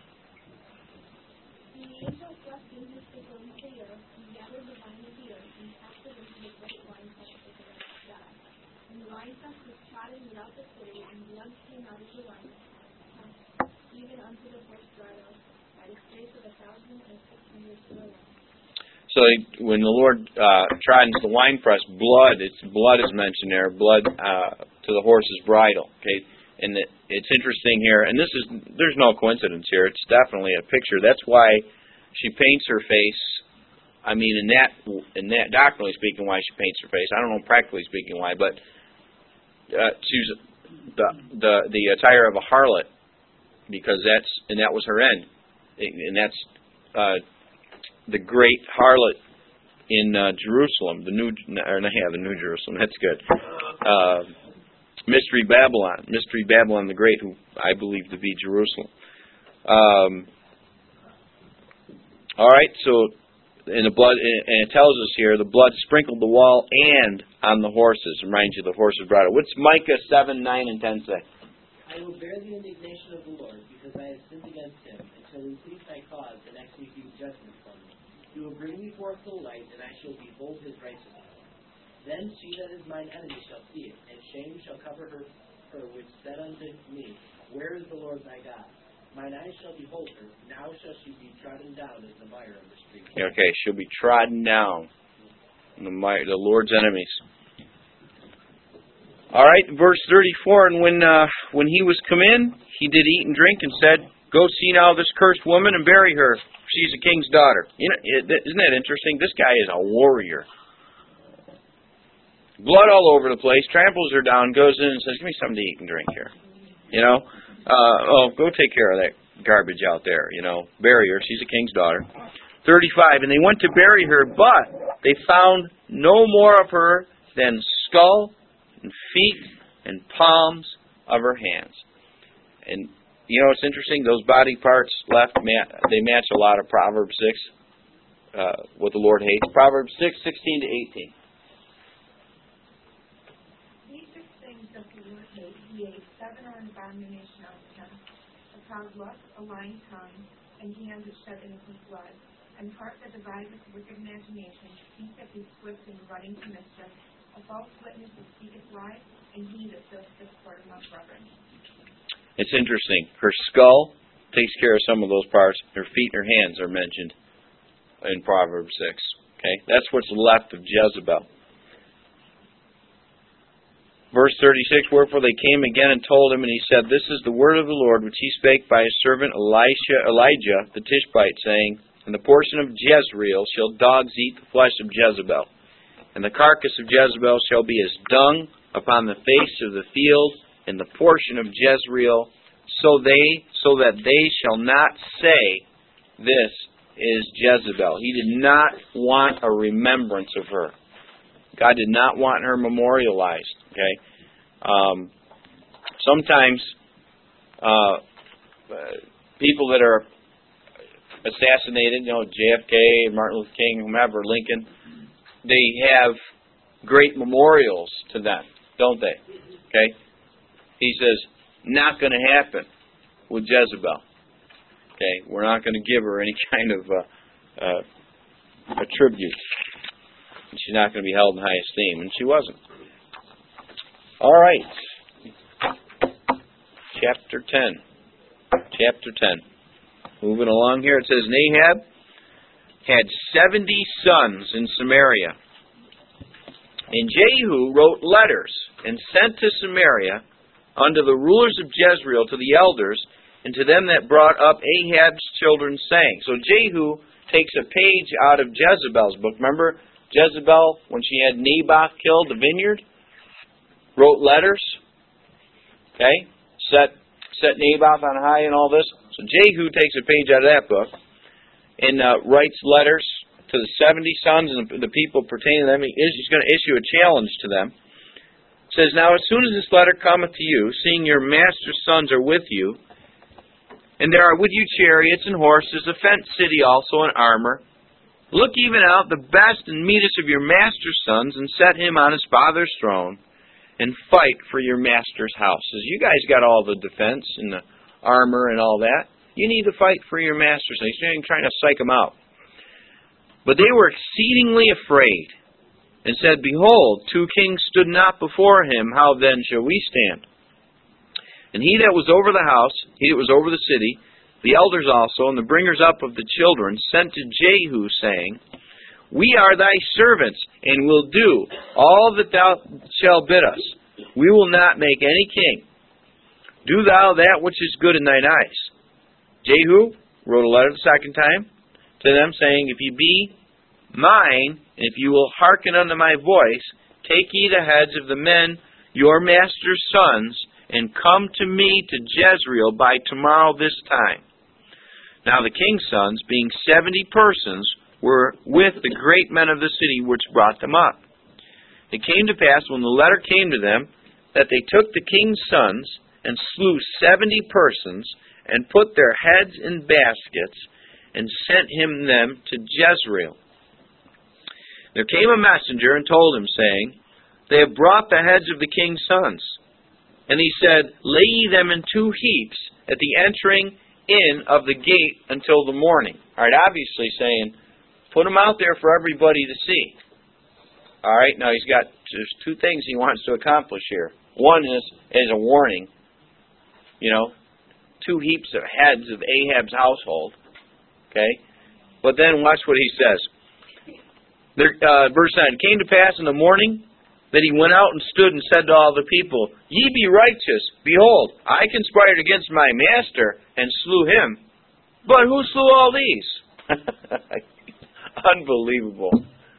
S1: So when the Lord troddens the winepress, blood is mentioned there, blood to the horse's bridle. Okay, and it's interesting here, and there's no coincidence here. It's definitely a picture. That's why she paints her face. I mean, in that doctrinally speaking, why she paints her face. I don't know practically speaking why, but choose the attire of a harlot, because that was her end, and that's the great harlot in Jerusalem, the New Jerusalem. That's good. Mystery Babylon the Great, who I believe to be Jerusalem. All right, so in the blood, and it tells us here, the blood sprinkled the wall and on the horses. Reminds you of the horses bridle. What's Micah 7, 9, and 10 say?
S6: I will bear the indignation of the Lord, because I have sinned against him, and shall increase my cause, and execute judgment from me. He will bring me forth to light, and I shall behold his righteousness. Then she that is mine enemy shall see it, and shame shall cover her which said unto me, where is the Lord thy God? Mine eyes shall behold her, now shall she be trodden down as the mire of the street.
S1: Okay, she'll be trodden down, the Lord's enemies. All right, verse 34, and when he was come in, he did eat and drink, and said, go see now this cursed woman, and bury her. She's a king's daughter. You know, isn't that interesting? This guy is a warrior. Blood all over the place, tramples her down, goes in and says, give me something to eat and drink here. You know, go take care of that garbage out there. You know, bury her. She's a king's daughter. 35, and they went to bury her, but they found no more of her than skull and feet and palms of her hands. And you know, it's interesting, those body parts left, they match a lot of Proverbs 6, what the Lord hates. Proverbs 6, 16 to 18.
S7: These 6 things doth the Lord hate, yea, 7 are an abomination unto him: a proud look, a lying tongue, and hands that shed innocent blood, and heart that deviseth wicked imagination, feet that be swift in running to mischief, a false witness that speaketh lies, and he that doeth discord among brethren.
S1: It's interesting. Her skull takes care of some of those parts. Her feet and her hands are mentioned in Proverbs 6. Okay, that's what's left of Jezebel. Verse 36, wherefore they came again and told him, and he said, this is the word of the Lord, which he spake by his servant Elijah the Tishbite, saying, and the portion of Jezreel shall dogs eat the flesh of Jezebel. And the carcass of Jezebel shall be as dung upon the face of the field, and the portion of Jezreel, so that they shall not say, this is Jezebel. He did not want a remembrance of her. God did not want her memorialized. Okay. Sometimes people that are assassinated, JFK, Martin Luther King, whomever, Lincoln, they have great memorials to them, don't they? Okay. He says, not going to happen with Jezebel. Okay, we're not going to give her any kind of a tribute. She's not going to be held in high esteem, and she wasn't. All right. Chapter 10. Moving along here, it says, Ahab had 70 sons in Samaria. And Jehu wrote letters and sent to Samaria unto the rulers of Jezreel, to the elders, and to them that brought up Ahab's children, saying. So Jehu takes a page out of Jezebel's book. Remember Jezebel, when she had Naboth killed, the vineyard? Wrote letters. Okay? Set Naboth on high and all this. So Jehu takes a page out of that book and writes letters to the 70 sons and the people pertaining to them. He's going to issue a challenge to them. It says, Now as soon as this letter cometh to you, seeing your master's sons are with you, and there are with you chariots and horses, a fenced city also in armor, look even out the best and meanest of your master's sons, and set him on his father's throne, and fight for your master's house. Says, you guys got all the defense and the armor and all that. You need to fight for your master's sons. He's trying to psych them out. But they were exceedingly afraid, and said, Behold, 2 kings stood not before him. How then shall we stand? And he that was over the house, he that was over the city, the elders also, and the bringers up of the children, sent to Jehu, saying, We are thy servants, and will do all that thou shalt bid us. We will not make any king. Do thou that which is good in thine eyes. Jehu wrote a letter the second time to them, saying, If ye be mine, and if you will hearken unto my voice, take ye the heads of the men, your master's sons, and come to me to Jezreel by tomorrow this time. Now the king's sons, being 70 persons, were with the great men of the city which brought them up. It came to pass, when the letter came to them, that they took the king's sons, and slew 70 persons, and put their heads in baskets, and sent them to Jezreel. There came a messenger, and told him, saying, They have brought the heads of the king's sons. And he said, Lay ye them in 2 heaps at the entering in of the gate until the morning. All right, obviously saying, put them out there for everybody to see. All right, now there's 2 things he wants to accomplish here. One is a warning, 2 heaps of heads of Ahab's household. Okay, but then watch what he says. Verse 9, It came to pass in the morning that he went out and stood and said to all the people, Ye be righteous. Behold, I conspired against my master and slew him. But who slew all these? Unbelievable.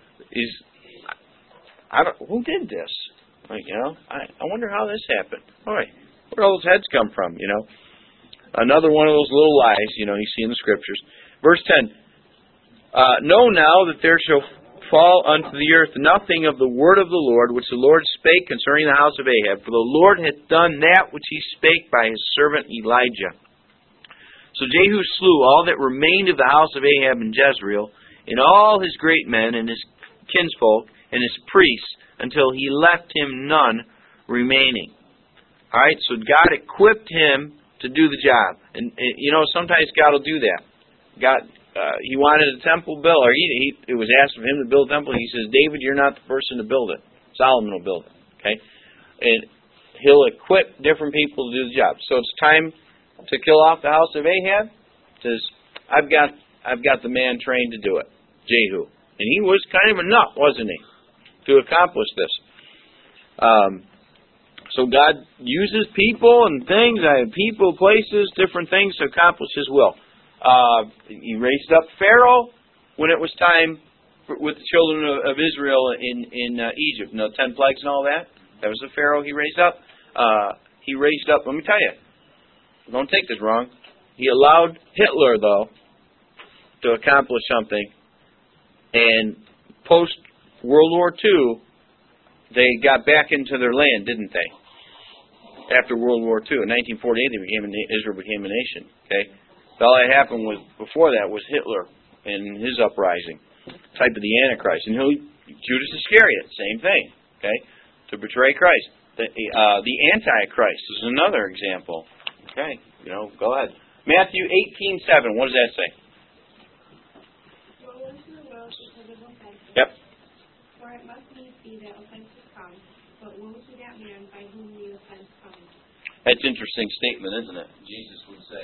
S1: Who did this? I wonder how this happened. All right, where do those heads come from? Another one of those little lies. You see in the scriptures. Verse 10. Know now that there shall fall unto the earth nothing of the word of the Lord, which the Lord spake concerning the house of Ahab. For the Lord hath done that which he spake by his servant Elijah. So Jehu slew all that remained of the house of Ahab in Jezreel, and all his great men, and his kinsfolk, and his priests, until he left him none remaining. All right, so God equipped him to do the job. And sometimes God will do that. He wanted a temple built, or it was asked of him to build a temple. He says, David, you're not the person to build it. Solomon will build it. Okay, and he'll equip different people to do the job. So it's time to kill off the house of Ahab. It says, I've got the man trained to do it, Jehu, and he was kind of a nut, wasn't he, to accomplish this. So God uses people and things, people, places, different things to accomplish His will. He raised up Pharaoh when it was time with the children of Israel in Egypt. 10 plagues and all that. That was the Pharaoh he raised up. He raised up, let me tell you, don't take this wrong, he allowed Hitler, though, to accomplish something. And post-World War II, they got back into their land, didn't they? After World War II. In 1948, Israel became a nation. Okay? All that happened before that was Hitler and his uprising, type of the Antichrist. And Judas Iscariot, same thing. Okay? To betray Christ. The Antichrist is another example. Okay? Go ahead. Matthew 18:7. What does that say?
S7: Woe unto the world because of offenses.
S1: Yep.
S7: For it must needs be that offenses come, but woe to that man by whom the offense comes.
S1: That's an interesting statement, isn't it? Jesus would say.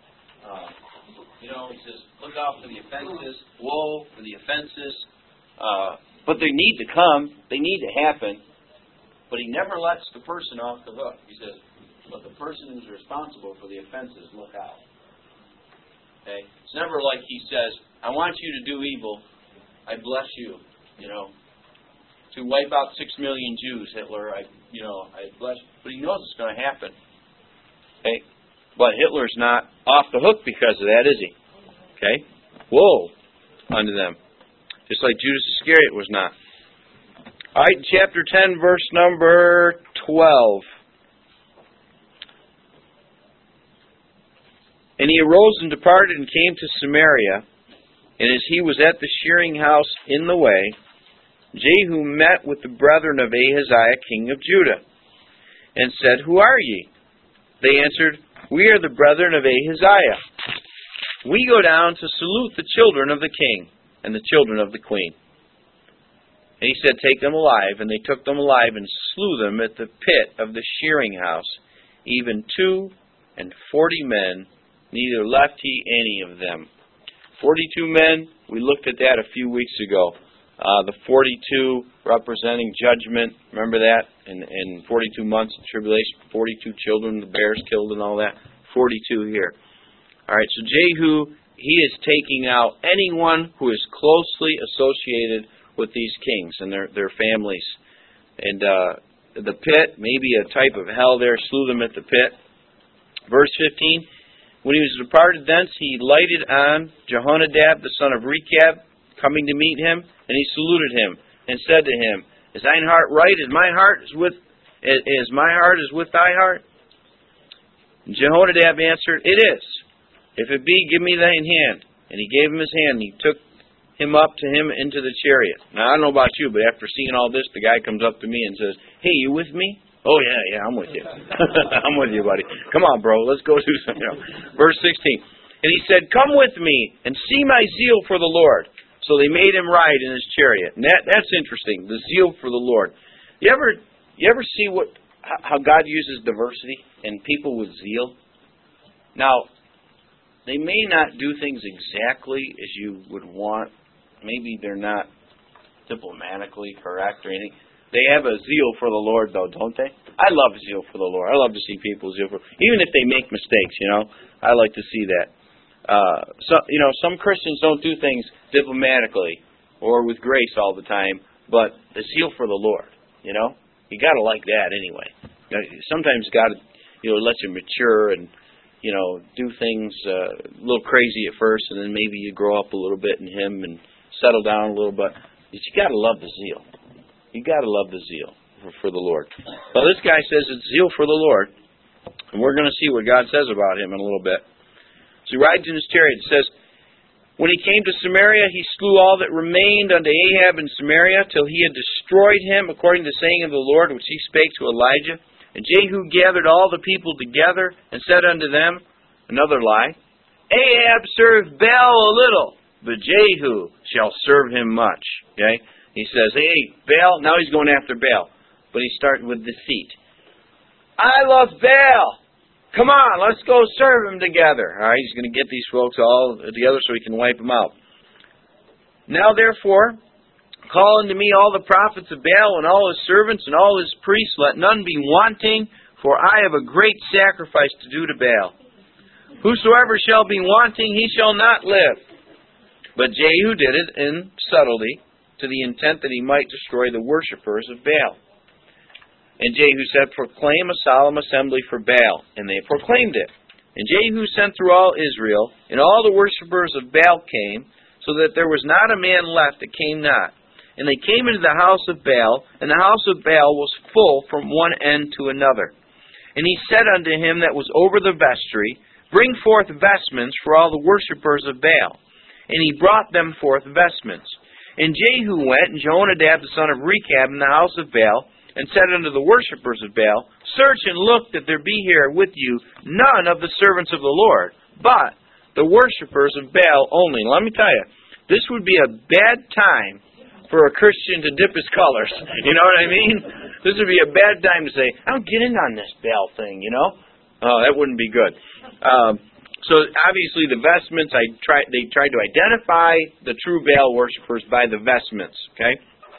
S1: He says, look out for the offenses. Woe for the offenses. But they need to come. They need to happen. But he never lets the person off the hook. He says, but the person who's responsible for the offenses, look out. Okay? It's never like he says, I want you to do evil. I bless you. To wipe out 6 million Jews, Hitler, I bless you. But he knows it's going to happen. Okay? But Hitler's not off the hook because of that, is he? Okay? Woe unto them. Just like Judas Iscariot was not. All right, chapter 10, verse number 12. And he arose and departed and came to Samaria. And as he was at the shearing house in the way, Jehu met with the brethren of Ahaziah, king of Judah, and said, Who are ye? They answered, We are the brethren of Ahaziah. We go down to salute the children of the king and the children of the queen. And he said, Take them alive. And they took them alive and slew them at the pit of the shearing house, even 42 men, neither left he any of them. 42 men, we looked at that a few weeks ago. The 42 representing judgment, remember that? In 42 months of tribulation, 42 children, the bears killed and all that. 42 here. All right, so Jehu, he is taking out anyone who is closely associated with these kings and their families. And the pit, maybe a type of hell there, slew them at the pit. Verse 15, when he was departed thence, he lighted on Jehonadab, the son of Rechab, coming to meet him, and he saluted him, and said to him, Is thine heart right as my heart is with thy heart? And Jehonadab answered, It is. If it be, give me thine hand. And he gave him his hand, and he took him up to him into the chariot. Now, I don't know about you, but after seeing all this, the guy comes up to me and says, Hey, you with me? Oh, yeah, I'm with you. I'm with you, buddy. Come on, bro, let's go do something else. Verse 16. And he said, Come with me, and see my zeal for the Lord. So they made him ride in his chariot. And that's interesting, the zeal for the Lord. You ever see how God uses diversity and people with zeal? Now, they may not do things exactly as you would want. Maybe they're not diplomatically correct or anything. They have a zeal for the Lord, though, don't they? I love zeal for the Lord. I love to see people zeal for, even if they make mistakes. I like to see that. Some Christians don't do things diplomatically or with grace all the time, but the zeal for the Lord. You got to like that anyway. Sometimes God, lets you mature and do things a little crazy at first, and then maybe you grow up a little bit in Him and settle down a little bit. But you got to love the zeal. You got to love the zeal for the Lord. Well, this guy says it's zeal for the Lord, and we're going to see what God says about him in a little bit. So he rides in his chariot. It says, When he came to Samaria, he slew all that remained unto Ahab in Samaria, till he had destroyed him, according to the saying of the Lord, which he spake to Elijah. And Jehu gathered all the people together, and said unto them, another lie, Ahab served Baal a little, but Jehu shall serve him much. Okay? He says, Hey, Baal, now he's going after Baal. But he started with deceit. I love Baal. Come on, let's go serve him together. All right, he's going to get these folks all together so he can wipe them out. Now, therefore, call unto me all the prophets of Baal and all his servants and all his priests. Let none be wanting, for I have a great sacrifice to do to Baal. Whosoever shall be wanting, he shall not live. But Jehu did it in subtlety, to the intent that he might destroy the worshippers of Baal. And Jehu said, proclaim a solemn assembly for Baal. And they proclaimed it. And Jehu sent through all Israel, and all the worshippers of Baal came, so that there was not a man left that came not. And they came into the house of Baal, and the house of Baal was full from one end to another. And he said unto him that was over the vestry, bring forth vestments for all the worshippers of Baal. And he brought them forth vestments. And Jehu went, and Jonadab the son of Rechab in the house of Baal, and said unto the worshippers of Baal, search and look that there be here with you none of the servants of the Lord, but the worshippers of Baal only. Let me tell you, this would be a bad time for a Christian to dip his colors. You know what I mean? This would be a bad time to say, I don't get in on this Baal thing, you know? Oh, that wouldn't be good. So obviously the vestments, they tried to identify the true Baal worshippers by the vestments. Okay?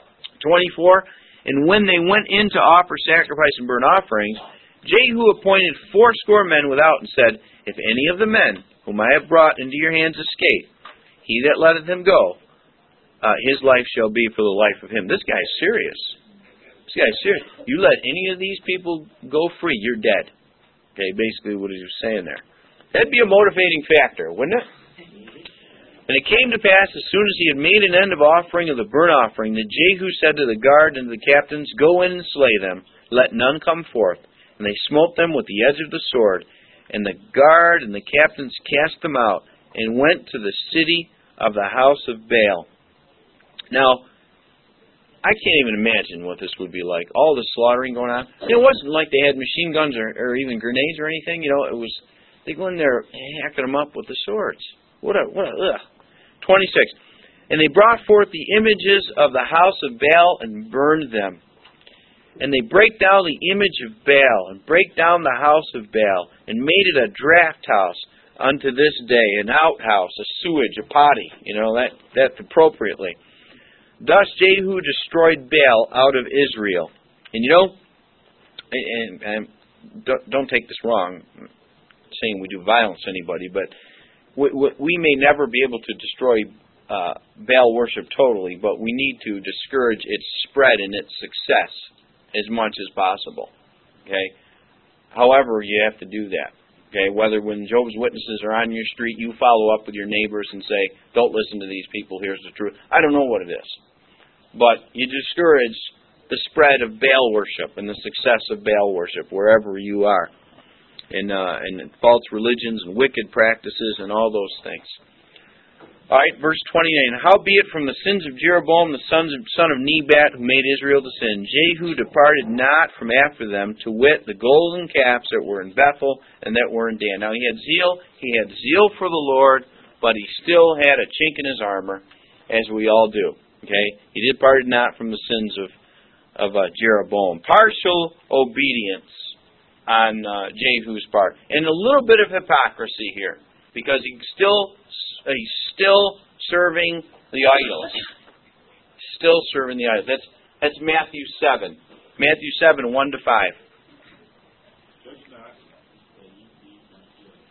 S1: 24, and when they went in to offer sacrifice and burnt offerings, Jehu appointed 80 men without, and said, if any of the men whom I have brought into your hands escape, he that letteth him go, his life shall be for the life of him. This guy's serious. This guy's serious. You let any of these people go free, you're dead. Okay, basically what he was saying there. That'd be a motivating factor, wouldn't it? And it came to pass, as soon as he had made an end of offering of the burnt offering, that Jehu said to the guard and to the captains, go in and slay them, let none come forth. And they smote them with the edge of the sword. And the guard and the captains cast them out, and went to the city of the house of Baal. Now, I can't even imagine what this would be like. All the slaughtering going on. It wasn't like they had machine guns or even grenades or anything. You know, it was, they go in there hacking them up with the swords. Ugh. 26. And they brought forth the images of the house of Baal and burned them. And they break down the image of Baal and break down the house of Baal and made it a draft house unto this day, an outhouse, a sewage, a potty. You know, that's appropriately. Thus Jehu destroyed Baal out of Israel. And you know, and don't take this wrong, I'm saying we do violence to anybody, but we may never be able to destroy Baal worship totally, but we need to discourage its spread and its success as much as possible. Okay? However, you have to do that. Okay? Whether when Jehovah's Witnesses are on your street, you follow up with your neighbors and say, don't listen to these people, here's the truth. I don't know what it is. But you discourage the spread of Baal worship and the success of Baal worship wherever you are. And false religions and wicked practices and all those things. All right, verse 29. Howbeit from the sins of Jeroboam the son of Nebat, who made Israel to sin, Jehu departed not from after them, to wit, the golden calves that were in Bethel and that were in Dan. Now he had zeal for the Lord, but he still had a chink in his armor, as we all do. Okay, he departed not from the sins of Jeroboam. Partial obedience on Jehu's part, and a little bit of hypocrisy here, because he's still serving the idols. Still serving the idols. That's Matthew 7. Matthew 7, 1 to 5.
S5: Judge not, and ye be not judged.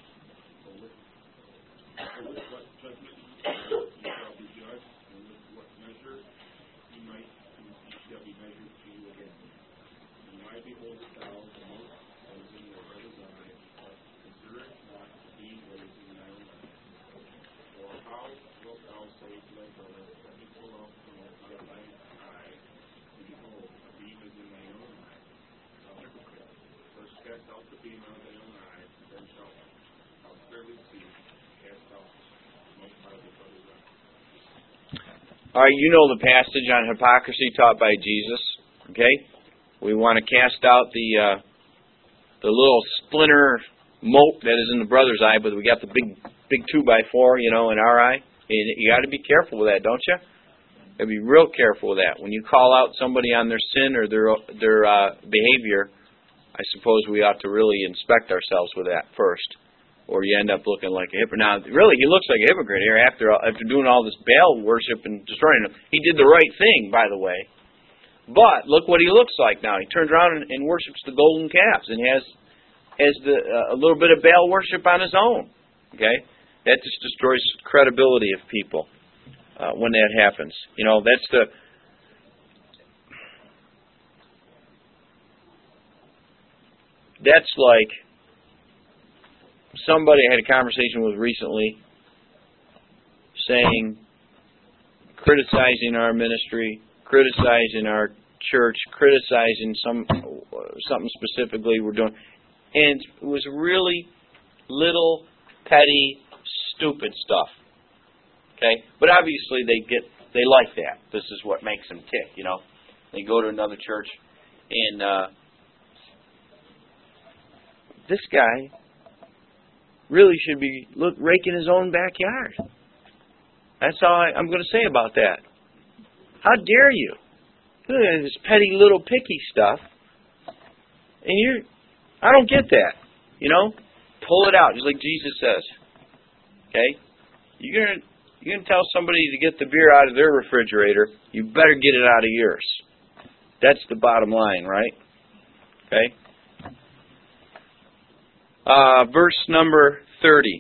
S5: For with what judgment ye shall be judged, and with what measure ye shall be measured to you again. And why beholdest thou the mote that is in your brother's eye, but considerest not the beam that is in thy own eye? Or how wilt thou say to thy brother, let me pull out the mote out of thine eye, and behold, a beam is in thy own eye? Thou hypocrite, first cast out the beam out of thy own eye, and then shalt thou clearly see, cast out the mote out of thy brother's eye.
S1: All right, you know the passage on hypocrisy taught by Jesus. Okay, we want to cast out the little splinter mote that is in the brother's eye, but we got the big 2x4, you know, in our eye. And you got to be careful with that, don't you? You got to be real careful with that. When you call out somebody on their sin or their behavior, I suppose we ought to really inspect ourselves with that first, or you end up looking like a hypocrite. Now, really, he looks like a hypocrite here after doing all this Baal worship and destroying him. He did the right thing, by the way. But look what he looks like now. He turns around and worships the golden calves and has as a little bit of Baal worship on his own. Okay, that just destroys credibility of people when that happens. That's like somebody I had a conversation with recently saying, criticizing our ministry, criticizing our church, criticizing something specifically we're doing. And it was really little, petty, stupid stuff. Okay? But obviously they like that. This is what makes them tick, They go to another church and this guy really should be raking his own backyard. That's all I'm going to say about that. How dare you? Look at this petty little picky stuff. And I don't get that. Pull it out, just like Jesus says. Okay? You're gonna tell somebody to get the beer out of their refrigerator, you better get it out of yours. That's the bottom line, right? Okay? Verse number 30.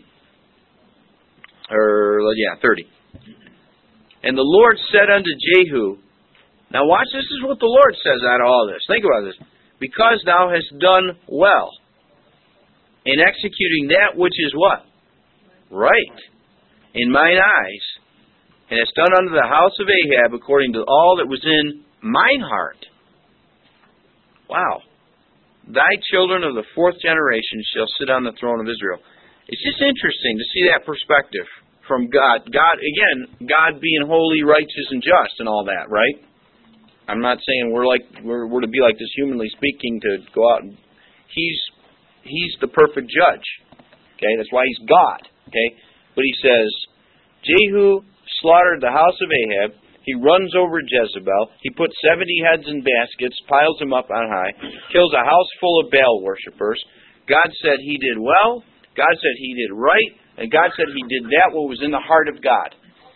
S1: 30. And the Lord said unto Jehu, now watch, this is what the Lord says out of all this. Think about this. Because thou hast done well in executing that which is what? Right in mine eyes, and hast done unto the house of Ahab according to all that was in mine heart. Wow. Thy children of the fourth generation shall sit on the throne of Israel. It's just interesting to see that perspective from God. God being holy, righteous, and just and all that, right? I'm not saying we're to be like this, humanly speaking, to go out and He's the perfect judge. Okay, that's why He's God. Okay, but He says, Jehu slaughtered the house of Ahab. He runs over Jezebel. He puts 70 heads in baskets, piles them up on high, kills a house full of Baal worshippers. God said he did well. God said he did right. And God said he did that what was in the heart of God.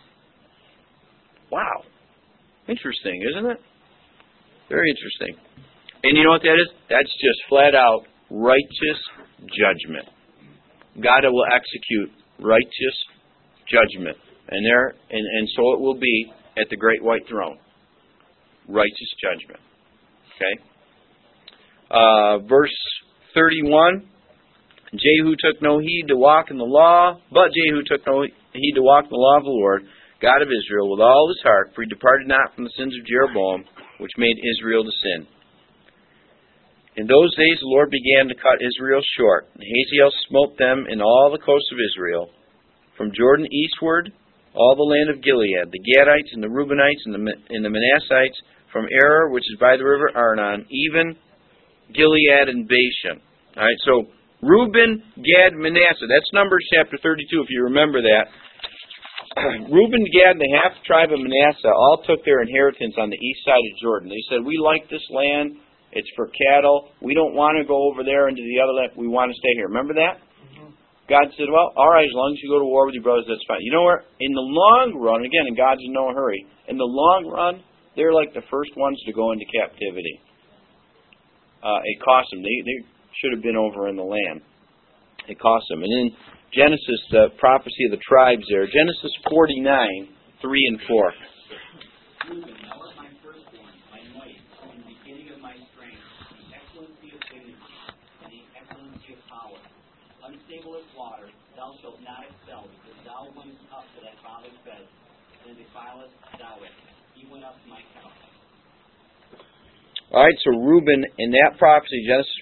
S1: Wow. Interesting, isn't it? Very interesting. And you know what that is? That's just flat out righteous judgment. God will execute righteous judgment. And so it will be at the great white throne. Righteous judgment. Okay? Verse 31. Jehu took no heed to walk in the law, but Jehu took no heed to walk in the law of the Lord, God of Israel, with all his heart, for he departed not from the sins of Jeroboam, which made Israel to sin. In those days the Lord began to cut Israel short, and Hazael smote them in all the coast of Israel, from Jordan eastward, all the land of Gilead, the Gadites and the Reubenites and the Manassites, from Arar, which is by the river Arnon, even Gilead and Bashan. All right, so Reuben, Gad, Manasseh. That's Numbers chapter 32, if you remember that. Reuben, Gad, and the half tribe of Manasseh all took their inheritance on the east side of Jordan. They said, we like this land. It's for cattle. We don't want to go over there into the other land. We want to stay here. Remember that? Mm-hmm. God said, well, all right, as long as you go to war with your brothers, that's fine. You know where? In the long run, again, and God's in no hurry, in the long run, they're like the first ones to go into captivity. It cost them. They should have been over in the land. It cost them. And in Genesis, the prophecy of the tribes there, Genesis 49, 3 and 4.
S8: Reuben, thou art my firstborn, my might, and the beginning of my strength, the excellency of dignity, and the excellency of power. Unstable as water, thou shalt not excel, because thou wentest up to thy father's bed, and defilest thou it. He went up to my couch.
S1: All right, so Reuben, in that prophecy, Genesis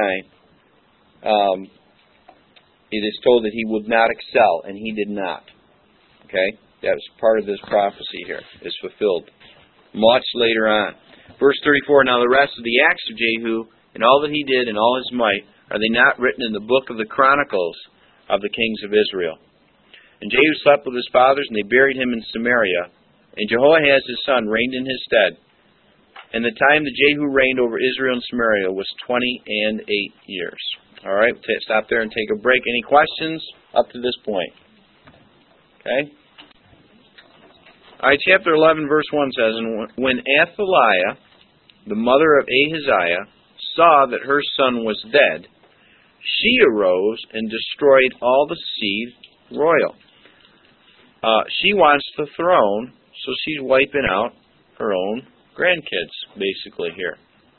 S1: 49, it is told that he would not excel, and he did not. Okay? That was part of this prophecy here. Is fulfilled much later on. Verse 34, now the rest of the acts of Jehu, and all that he did, and all his might, are they not written in the book of the Chronicles of the kings of Israel? And Jehu slept with his fathers, and they buried him in Samaria. And Jehoahaz his son reigned in his stead. And the time that Jehu reigned over Israel and Samaria was 28 years. All right, stop there and take a break. Any questions up to this point? Okay. All right, chapter 11, verse 1 says, and when Athaliah, the mother of Ahaziah, saw that her son was dead, she arose and destroyed all the seed royal. She wants the throne, so she's wiping out her own grandkids, basically, here.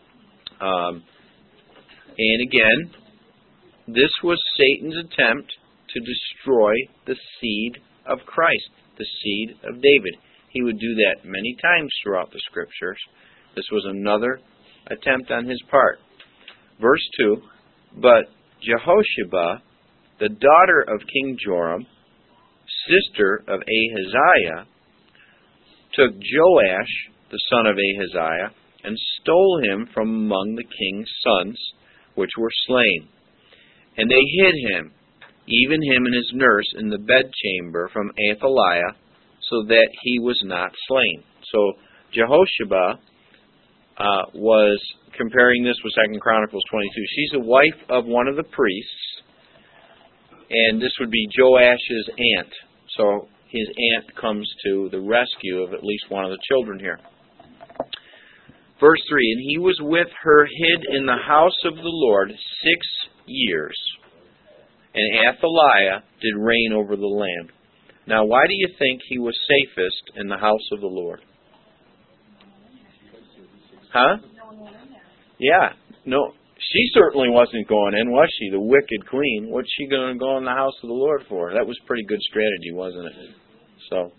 S1: And again, this was Satan's attempt to destroy the seed of Christ, the seed of David. He would do that many times throughout the Scriptures. This was another attempt on his part. Verse 2, but Jehosheba, the daughter of King Joram, sister of Ahaziah, took Joash, the son of Ahaziah, and stole him from among the king's sons, which were slain. And they hid him, even him and his nurse, in the bedchamber from Athaliah, so that he was not slain. So Jehosheba was comparing this with 2 Chronicles 22. She's the wife of one of the priests, and this would be Joash's aunt. So his aunt comes to the rescue of at least one of the children here. Verse 3, and he was with her hid in the house of the Lord 6 years, and Athaliah did reign over the land. Now, why do you think he was safest in the house of the Lord? Huh? Yeah. No, she certainly wasn't going in, was she? The wicked queen. What's she going to go in the house of the Lord for? That was pretty good strategy, wasn't it? So,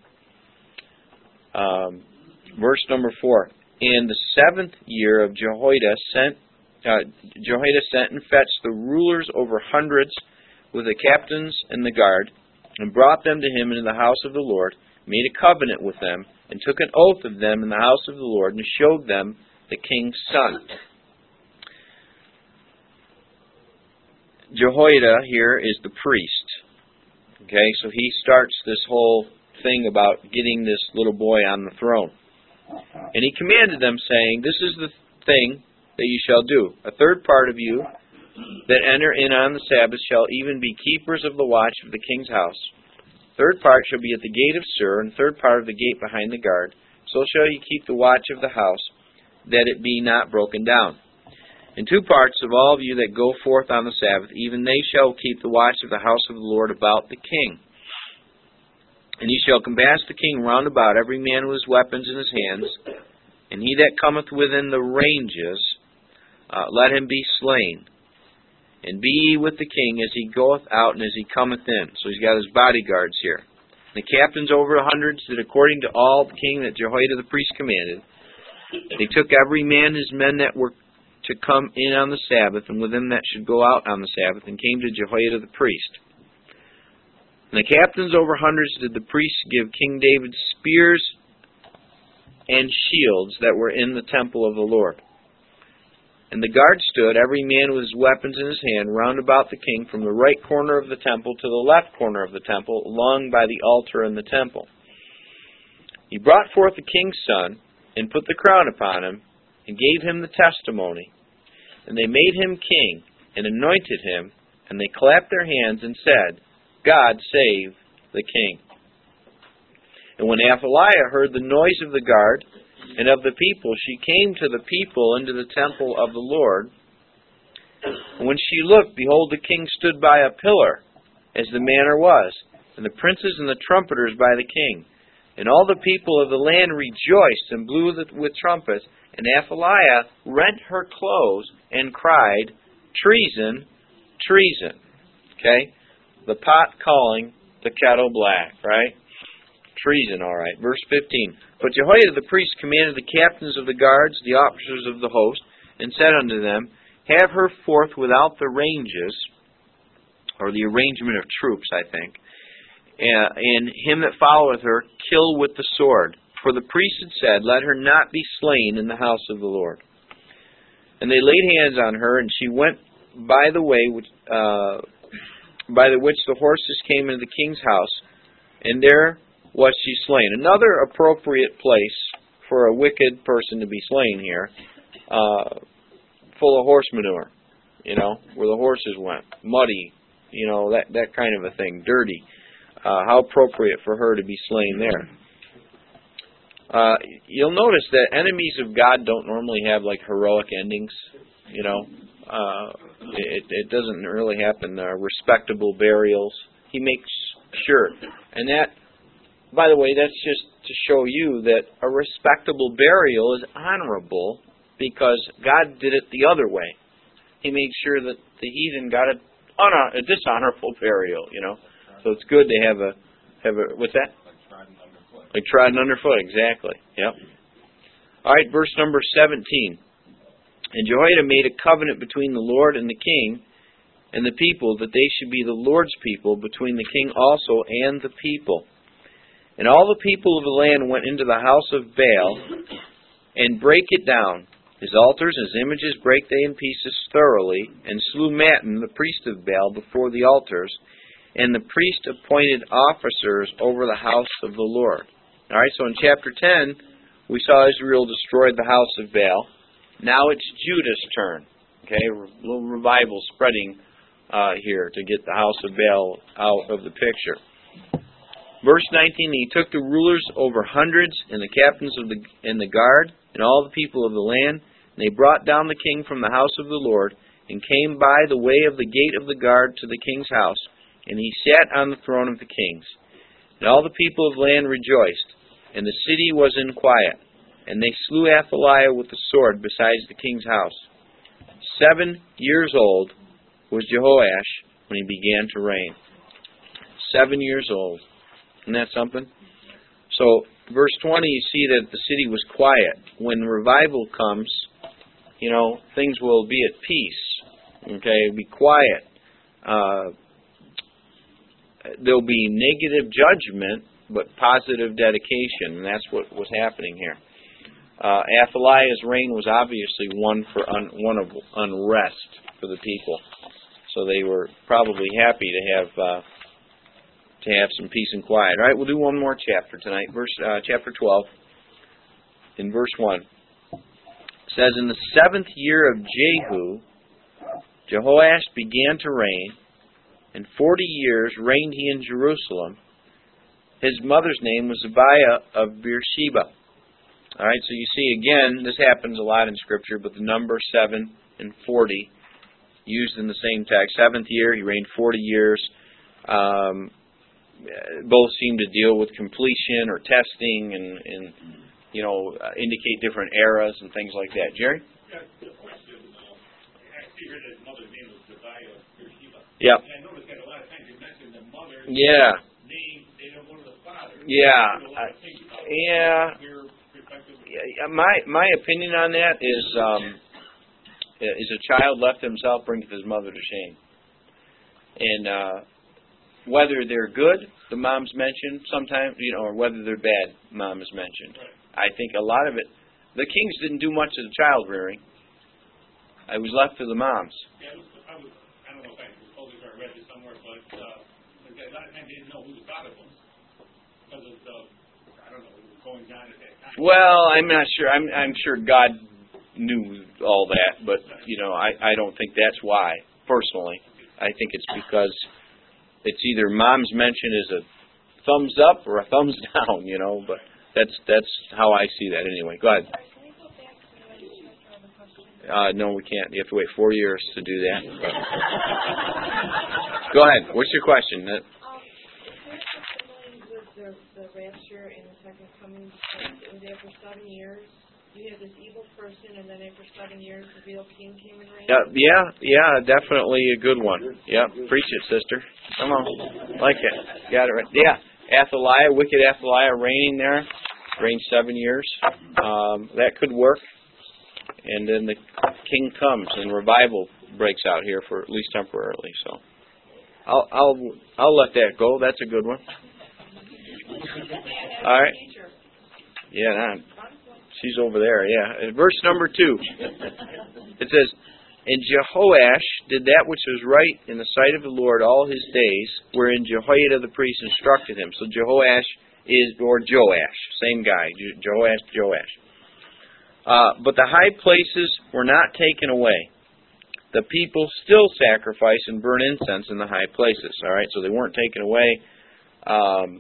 S1: verse number 4. In the 7th year of Jehoiada sent and fetched the rulers over hundreds with the captains and the guard, and brought them to him into the house of the Lord, made a covenant with them, and took an oath of them in the house of the Lord, and showed them the king's son. Jehoiada here is the priest. Okay, so he starts this whole thing about getting this little boy on the throne. And he commanded them, saying, this is the thing that you shall do. A third part of you that enter in on the Sabbath shall even be keepers of the watch of the king's house. Third part shall be at the gate of Sur, and third part of the gate behind the guard. So shall you keep the watch of the house, that it be not broken down. And 2 parts of all of you that go forth on the Sabbath, even they shall keep the watch of the house of the Lord about the king. And ye shall compass the king round about, every man with his weapons in his hands. And he that cometh within the ranges, let him be slain. And be ye with the king as he goeth out and as he cometh in. So he's got his bodyguards here. The captains over the hundreds did according to all the king that Jehoiada the priest commanded. They took every man his men that were to come in on the Sabbath, and with them that should go out on the Sabbath, and came to Jehoiada the priest. And the captains over hundreds did the priests give King David spears and shields that were in the temple of the Lord. And the guard stood, every man with his weapons in his hand, round about the king, from the right corner of the temple to the left corner of the temple, along by the altar in the temple. He brought forth the king's son, and put the crown upon him, and gave him the testimony. And they made him king, and anointed him, and they clapped their hands and said, God save the king. And when Athaliah heard the noise of the guard and of the people, she came to the people into the temple of the Lord. And when she looked, behold, the king stood by a pillar, as the manner was, and the princes and the trumpeters by the king. And all the people of the land rejoiced and blew with trumpets. And Athaliah rent her clothes and cried, treason, treason. Okay? The pot calling the kettle black, right? Treason, all right. Verse 15. But Jehoiada the priest commanded the captains of the guards, the officers of the host, and said unto them, have her forth without the ranges, or the arrangement of troops, I think, and him that followeth her kill with the sword. For the priest had said, let her not be slain in the house of the Lord. And they laid hands on her, and she went by the way by the which the horses came into the king's house, and there was she slain. Another appropriate place for a wicked person to be slain here, full of horse manure, where the horses went, muddy, that kind of a thing, dirty. How appropriate for her to be slain there. You'll notice that enemies of God don't normally have like heroic endings, it doesn't really happen. Respectable burials. He makes sure. And that, by the way, that's just to show you that a respectable burial is honorable because God did it the other way. He made sure that the heathen got a dishonorable burial, you know. So it's good to have a what's that? Like trodden underfoot, exactly. Yep. All right, verse number 17. And Jehoiada made a covenant between the Lord and the king and the people, that they should be the Lord's people, between the king also and the people. And all the people of the land went into the house of Baal and brake it down. His altars and his images brake they in pieces thoroughly, and slew Mattan, the priest of Baal, before the altars. And the priest appointed officers over the house of the Lord. All right, so in chapter 10, we saw Israel destroyed the house of Baal. Now it's Judah's turn. Okay, a little revival spreading here to get the house of Baal out of the picture. Verse 19, he took the rulers over hundreds and the captains of the guard and all the people of the land, and they brought down the king from the house of the Lord and came by the way of the gate of the guard to the king's house, and he sat on the throne of the kings. And all the people of the land rejoiced, and the city was in quiet, and they slew Athaliah with the sword besides the king's house. 7 years old was Jehoash when he began to reign. 7 years old. Isn't that something? So, verse 20, you see that the city was quiet. When revival comes, you know, things will be at peace. Okay, be quiet. There'll be negative judgment, but positive dedication, and that's what was happening here. Athaliah's reign was obviously one of unrest for the people, so they were probably happy to have some peace and quiet. All right, we'll do one more chapter tonight, chapter 12, in verse 1. It says, in the 7th year of Jehu, Jehoash began to reign, and 40 years reigned he in Jerusalem. His mother's name was Abiah of Beersheba. All right, so you see, again, this happens a lot in Scripture, but the number 7 and 40 used in the same text. 7th year, he reigned 40 years. Both seem to deal with completion or testing and you know, indicate different eras and things like that. Jerry?
S2: Yeah, the question, I figured his mother's name was Abiah of Beersheba.
S1: Yeah.
S2: And I noticed that a lot of times you mentioned the mother's name, they don't go to the father.
S1: Yeah. My opinion on that is a child left himself bringeth his mother to shame. And whether they're good, the mom's mentioned sometimes, you know, or whether they're bad, mom is mentioned.
S2: Right.
S1: I think a lot of it, the kings didn't do much of the child rearing. It was left to the moms.
S2: Yeah, I don't know if I supposed to read it somewhere, but a lot of times they didn't know who the father was because of the, I don't know, going on at that time.
S1: Well, I'm not sure. I'm sure God knew all that, but you know, I don't think that's why. Personally, I think it's because it's either mom's mention is a thumbs up or a thumbs down, you know. But that's how I see that anyway. Go ahead. No, we can't. You have to wait 4 years to do that. Go ahead. What's your question?
S7: Is there with the rapture and the second coming? It was after 7 years. You have this evil person, and then after 7 years, the real king came and reigned?
S1: Yeah, definitely a good one. Yeah, preach it, sister. Come on. Like it. Got it right. Yeah, Athaliah, wicked Athaliah reigning there. Reigned 7 years. That could work. And then the king comes, and revival breaks out here for at least temporarily. So I'll let that go. That's a good one. All right. Yeah, she's over there, yeah. Verse number 2. It says, and Jehoash did that which was right in the sight of the Lord all his days, wherein Jehoiada the priest instructed him. So Jehoash or Joash, same guy, Joash. But the high places were not taken away. The people still sacrifice and burn incense in the high places. All right, so they weren't taken away.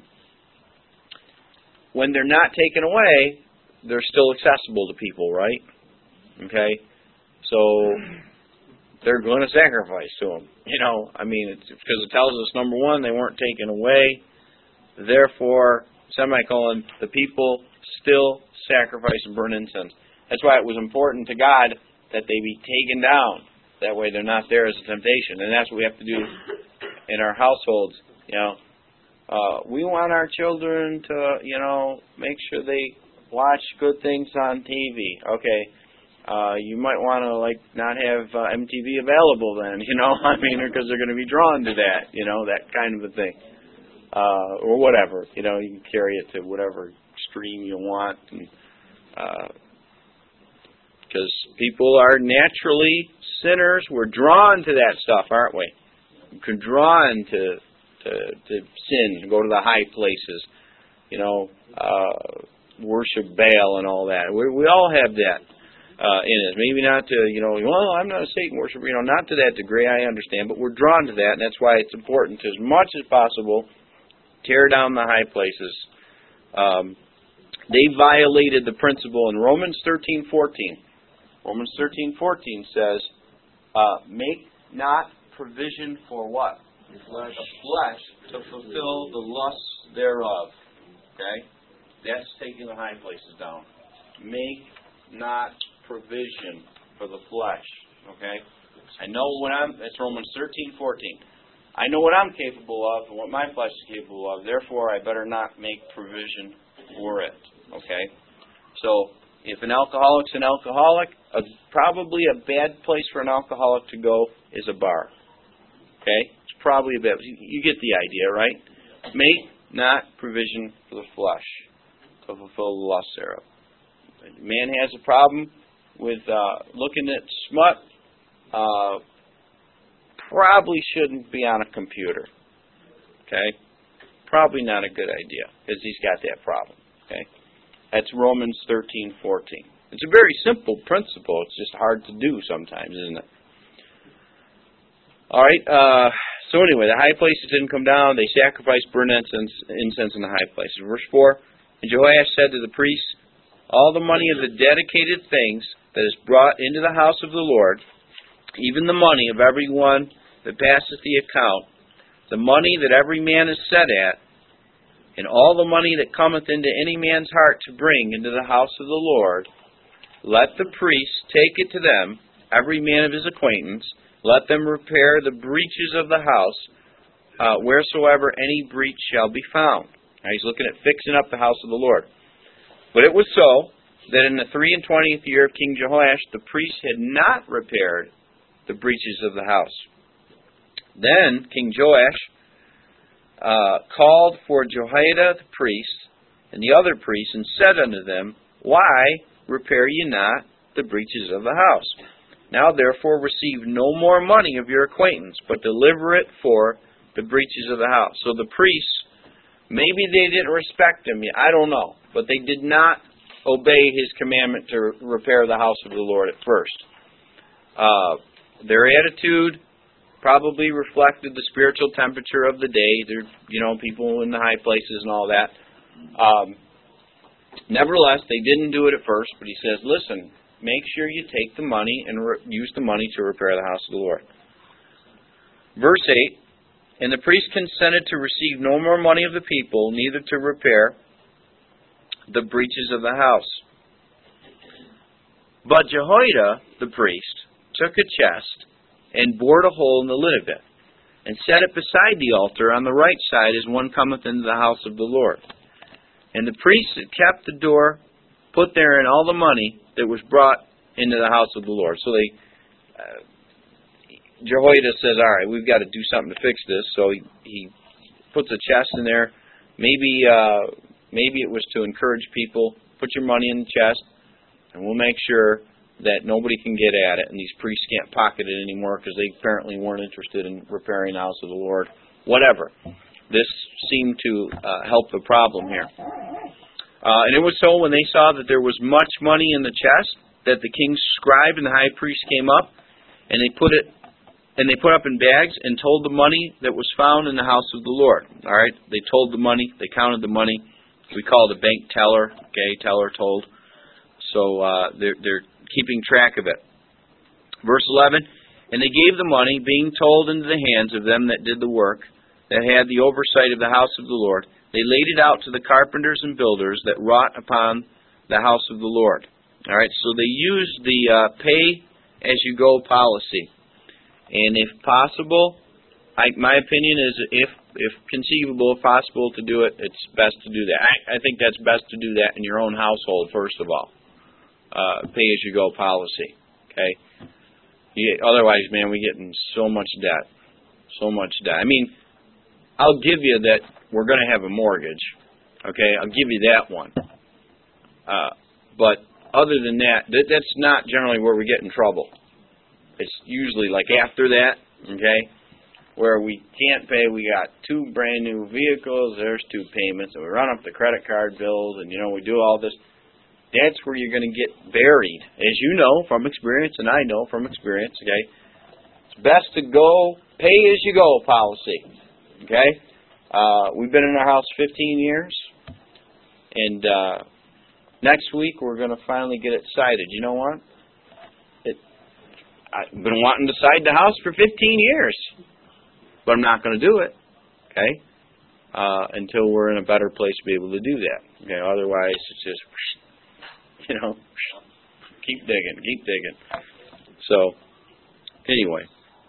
S1: When they're not taken away, they're still accessible to people, right? Okay? So they're going to sacrifice to them. It's because it tells us, number one, they weren't taken away. Therefore, semicolon, the people still sacrifice and burn incense. That's why it was important to God that they be taken down. That way they're not there as a temptation. And that's what we have to do in our households. We want our children to, make sure they watch good things on TV. Okay. You might want to, not have MTV available then, because they're going to be drawn to that, that kind of a thing. Or whatever, you can carry it to whatever extreme you want. Because people are naturally sinners. We're drawn to that stuff, aren't we? We're drawn to sin, go to the high places, worship Baal and all that. We all have that in us. Maybe not to, well, I'm not a Satan worshiper, not to that degree, I understand, but we're drawn to that, and that's why it's important to, as much as possible, tear down the high places. They violated the principle in Romans 13:14. Romans 13:14 says, make not provision for what? The flesh to fulfill the lusts thereof. Okay? That's taking the high places down. Make not provision for the flesh. Okay? I know that's Romans 13:14. I know what I'm capable of and what my flesh is capable of. Therefore, I better not make provision for it. Okay? So, if an alcoholic's an alcoholic, probably a bad place for an alcoholic to go is a bar. Okay? It's probably a bad. You get the idea, right? Make not provision for the flesh to fulfill the lust thereof. Man has a problem with looking at smut. Probably shouldn't be on a computer. Okay? Probably not a good idea because he's got that problem. Okay? That's Romans 13:14. It's a very simple principle. It's just hard to do sometimes, isn't it? All right. So anyway, the high places didn't come down. They sacrificed burnt incense in the high places. Verse 4, and Jehoash said to the priests, all the money of the dedicated things that is brought into the house of the Lord, even the money of every one that passeth the account, the money that every man is set at, and all the money that cometh into any man's heart to bring into the house of the Lord, let the priests take it to them, every man of his acquaintance, let them repair the breaches of the house, wheresoever any breach shall be found. Now he's looking at fixing up the house of the Lord. But it was so that in the 23rd year of King Jehoash, the priests had not repaired the breaches of the house. Then King Joash called for Jehoiada the priest and the other priests, and said unto them, why repair ye not the breaches of the house? Now therefore receive no more money of your acquaintance, but deliver it for the breaches of the house. So the priests, maybe they didn't respect him, I don't know, but they did not obey his commandment to repair the house of the Lord at first. Their attitude probably reflected the spiritual temperature of the day. They're, people in the high places and all that. Nevertheless, they didn't do it at first, but he says, listen, make sure you take the money and use the money to repair the house of the Lord. Verse 8, and the priest consented to receive no more money of the people, neither to repair the breaches of the house. But Jehoiada, the priest, took a chest and bored a hole in the lid of it, and set it beside the altar on the right side as one cometh into the house of the Lord. And the priest had kept the door, put therein all the money that was brought into the house of the Lord. So Jehoiada says, all right, we've got to do something to fix this. So he puts a chest in there. Maybe it was to encourage people, put your money in the chest, and we'll make sure that nobody can get at it, and these priests can't pocket it anymore because they apparently weren't interested in repairing the house of the Lord. Whatever. This seemed to help the problem here. And it was so when they saw that there was much money in the chest that the king's scribe and the high priest came up, and they put up in bags and told the money that was found in the house of the Lord. All right, they told the money, they counted the money. We call it a bank teller. Okay, teller told. So they're keeping track of it. Verse 11, And they gave the money, being told, into the hands of them that did the work, that had the oversight of the house of the Lord. They laid it out to the carpenters and builders that wrought upon the house of the Lord. All right, so they used the pay-as-you-go policy. And if possible, my opinion is if conceivable, if possible to do it, it's best to do that. I think that's best to do that in your own household, first of all. Pay-as-you-go policy. Okay? Otherwise, man, we get in so much debt. So much debt. I mean, I'll give you that we're going to have a mortgage. Okay? I'll give you that one. But other than that, that's not generally where we get in trouble. It's usually like after that, okay, where we can't pay. We got 2 brand new vehicles. There's 2 payments, and we run up the credit card bills, and we do all this. That's where you're going to get buried, as you know from experience, and I know from experience. Okay, it's best to go pay as you go policy. Okay, we've been in our house 15 years, and next week we're going to finally get it sided. You know what? I've been wanting to side the house for 15 years, but I'm not going to do it. Okay, until we're in a better place to be able to do that. Okay, otherwise it's just, keep digging. So, anyway,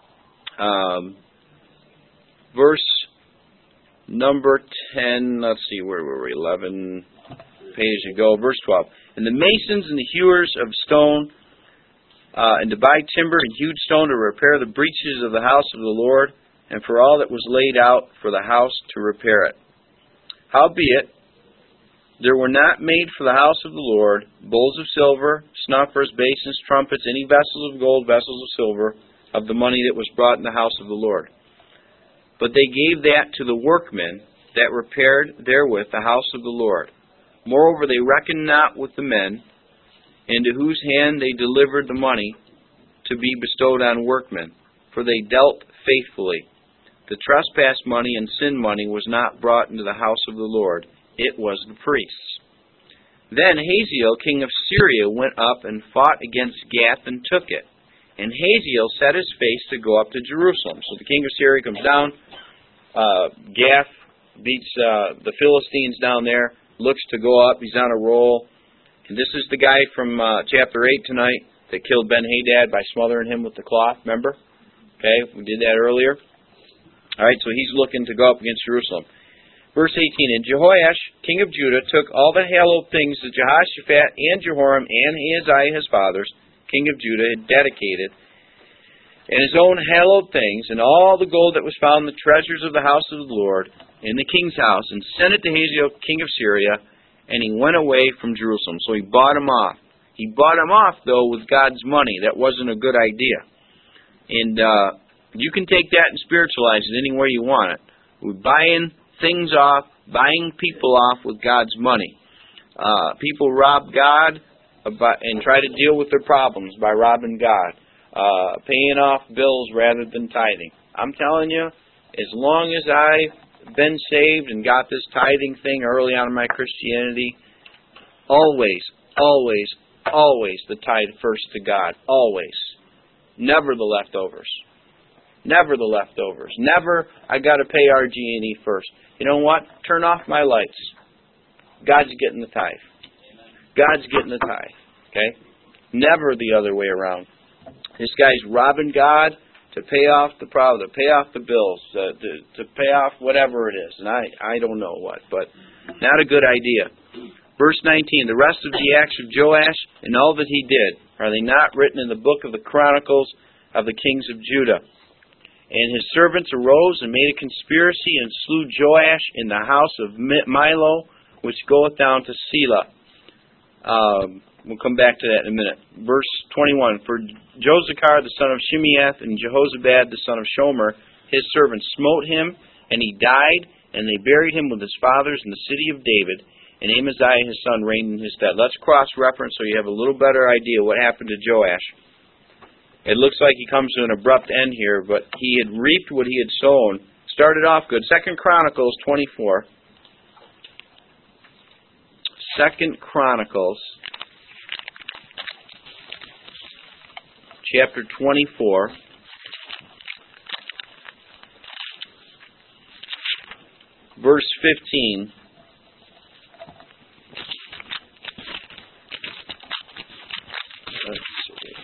S1: verse number 10, let's see, where were we? 11, page ago, verse 12. And the masons and the hewers of stone, and to buy timber and hewed stone to repair the breaches of the house of the Lord, and for all that was laid out for the house to repair it. Howbeit, there were not made for the house of the Lord bowls of silver, snuffers, basins, trumpets, any vessels of gold, vessels of silver, of the money that was brought in the house of the Lord. But they gave that to the workmen that repaired therewith the house of the Lord. Moreover, they reckoned not with the men, into whose hand they delivered the money to be bestowed on workmen, for they dealt faithfully. The trespass money and sin money was not brought into the house of the Lord. It was the priests. Then Hazael, king of Syria, went up and fought against Gath and took it. And Hazael set his face to go up to Jerusalem. So the king of Syria comes down. Gath beats the Philistines down there, looks to go up. He's on a roll. And this is the guy from chapter 8 tonight that killed Ben-Hadad by smothering him with the cloth, remember? Okay, we did that earlier. All right, so he's looking to go up against Jerusalem. Verse 18, And Jehoash, king of Judah, took all the hallowed things that Jehoshaphat and Jehoram and Ahaziah his fathers, king of Judah, had dedicated, and his own hallowed things, and all the gold that was found in the treasures of the house of the Lord, in the king's house, and sent it to Hazael, king of Syria, and he went away from Jerusalem. So he bought him off. He bought him off, though, with God's money. That wasn't a good idea. And you can take that and spiritualize it any way you want it. We're buying things off, buying people off with God's money. People rob God and try to deal with their problems by robbing God. Paying off bills rather than tithing. I'm telling you, as long as I've been saved and got this tithing thing early on in my Christianity, always the tithe first to God. Always. Never the leftovers. Never the leftovers. Never, I got to pay RG&E first. You know what? Turn off my lights. God's getting the tithe. God's getting the tithe. Okay? Never the other way around. This guy's robbing God to pay off the problem, to pay off the bills, to pay off whatever it is. And I don't know what, but not a good idea. Verse 19, the rest of the acts of Joash and all that he did, are they not written in the book of the Chronicles of the kings of Judah? And his servants arose and made a conspiracy and slew Joash in the house of Milo, which goeth down to Selah. We'll come back to that in a minute. Verse 21, for Josachar the son of Shimeath and Jehozabad the son of Shomer, his servants smote him, and he died, and they buried him with his fathers in the city of David, and Amaziah his son reigned in his stead. Let's cross-reference so you have a little better idea what happened to Joash. It looks like he comes to an abrupt end here, but he had reaped what he had sown. Started off good. 2 Chronicles 24. 2 Chronicles chapter 24. 15. Let's see.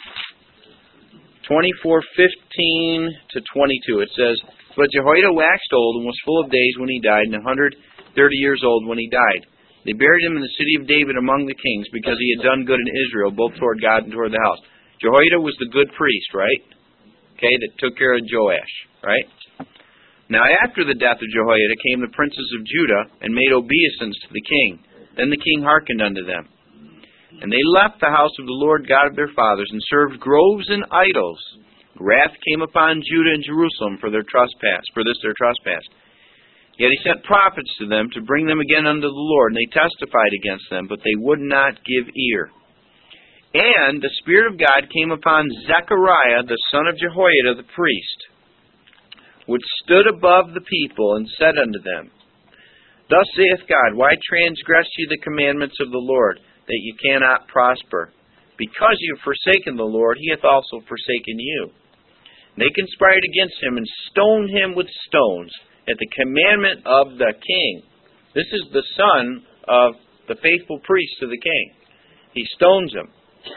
S1: 24:15 to 22. It says, "But Jehoiada waxed old and was full of days when he died, and 130 years old when he died. They buried him in the city of David among the kings, because he had done good in Israel, both toward God and toward the house." Jehoiada was the good priest, right? Okay, that took care of Joash, right? Now after the death of Jehoiada came the princes of Judah, and made obeisance to the king. Then the king hearkened unto them. And they left the house of the Lord God of their fathers, and served groves and idols. Wrath came upon Judah and Jerusalem for their trespass, for this their trespass. Yet he sent prophets to them to bring them again unto the Lord, and they testified against them, but they would not give ear. And the Spirit of God came upon Zechariah, the son of Jehoiada, the priest, which stood above the people, and said unto them, Thus saith God, Why transgress ye the commandments of the Lord, that ye cannot prosper? Because ye have forsaken the Lord, he hath also forsaken you. And they conspired against him, and stoned him with stones, at the commandment of the king. This is the son of the faithful priest to the king. He stones him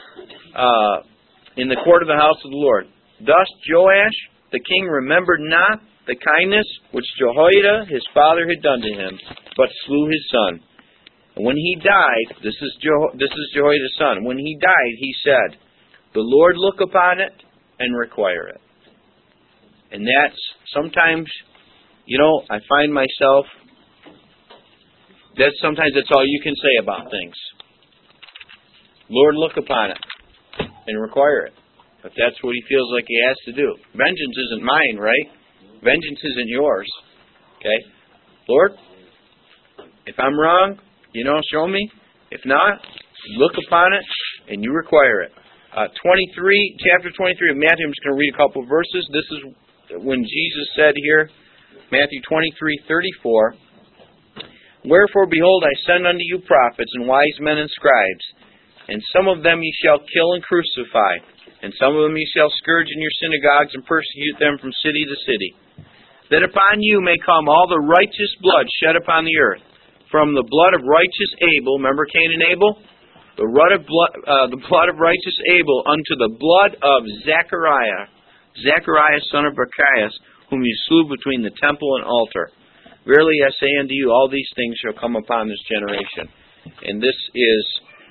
S1: in the court of the house of the Lord. Thus Joash the king remembered not the kindness which Jehoiada his father had done to him, but slew his son. And when he died, this is Jehoiada's son. When he died, he said, The Lord look upon it and require it. And that's sometimes, I find myself, sometimes that's all you can say about things. Lord, look upon it and require it. If that's what he feels like he has to do. Vengeance isn't mine, right? Vengeance isn't yours. Okay? Lord, if I'm wrong, show me. If not, look upon it and you require it. Chapter 23 of Matthew, I'm just going to read a couple of verses. This is when Jesus said here, Matthew 23:34, Wherefore, behold, I send unto you prophets and wise men and scribes, and some of them ye shall kill and crucify, and some of them ye shall scourge in your synagogues and persecute them from city to city, that upon you may come all the righteous blood shed upon the earth, from the blood of righteous Abel, remember Cain and Abel? The blood of righteous Abel unto the blood of Zechariah son of Barachias, whom you slew between the temple and altar. Verily I say unto you, all these things shall come upon this generation. And this is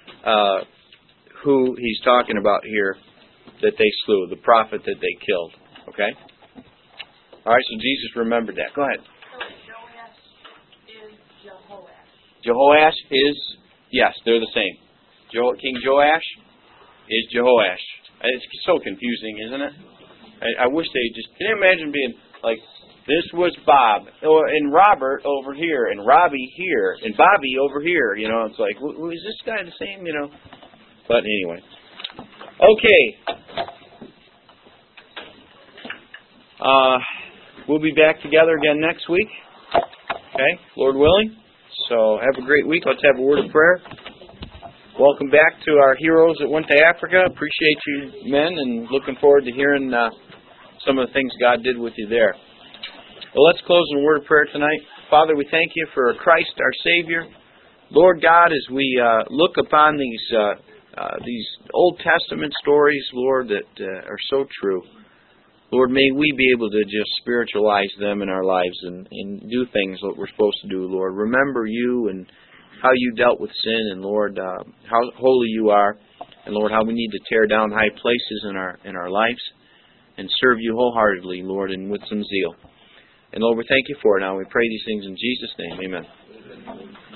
S1: who he's talking about here that they slew, the prophet that they killed. Okay? Alright, so Jesus remembered that. Go ahead.
S7: So Joash is Jehoash.
S1: Jehoash is, yes, they're the same. King Joash is Jehoash. It's so confusing, isn't it? I wish they just, can you imagine being like, this was Bob, and Robert over here, and Robbie here, and Bobby over here. It's like, is this guy the same? But anyway. Okay. We'll be back together again next week. Okay, Lord willing. So have a great week. Let's have a word of prayer. Welcome back to our heroes that went to Africa. Appreciate you men, and looking forward to hearing some of the things God did with you there. Well, let's close in a word of prayer tonight. Father, we thank you for Christ our Savior. Lord God, as we look upon these Old Testament stories, Lord, that are so true, Lord, may we be able to just spiritualize them in our lives and do things that we're supposed to do, Lord. Remember you and how you dealt with sin, and Lord, how holy you are, and Lord, how we need to tear down high places in our lives and serve you wholeheartedly, Lord, and with some zeal. And Lord, we thank you for it now. We pray these things in Jesus' name. Amen.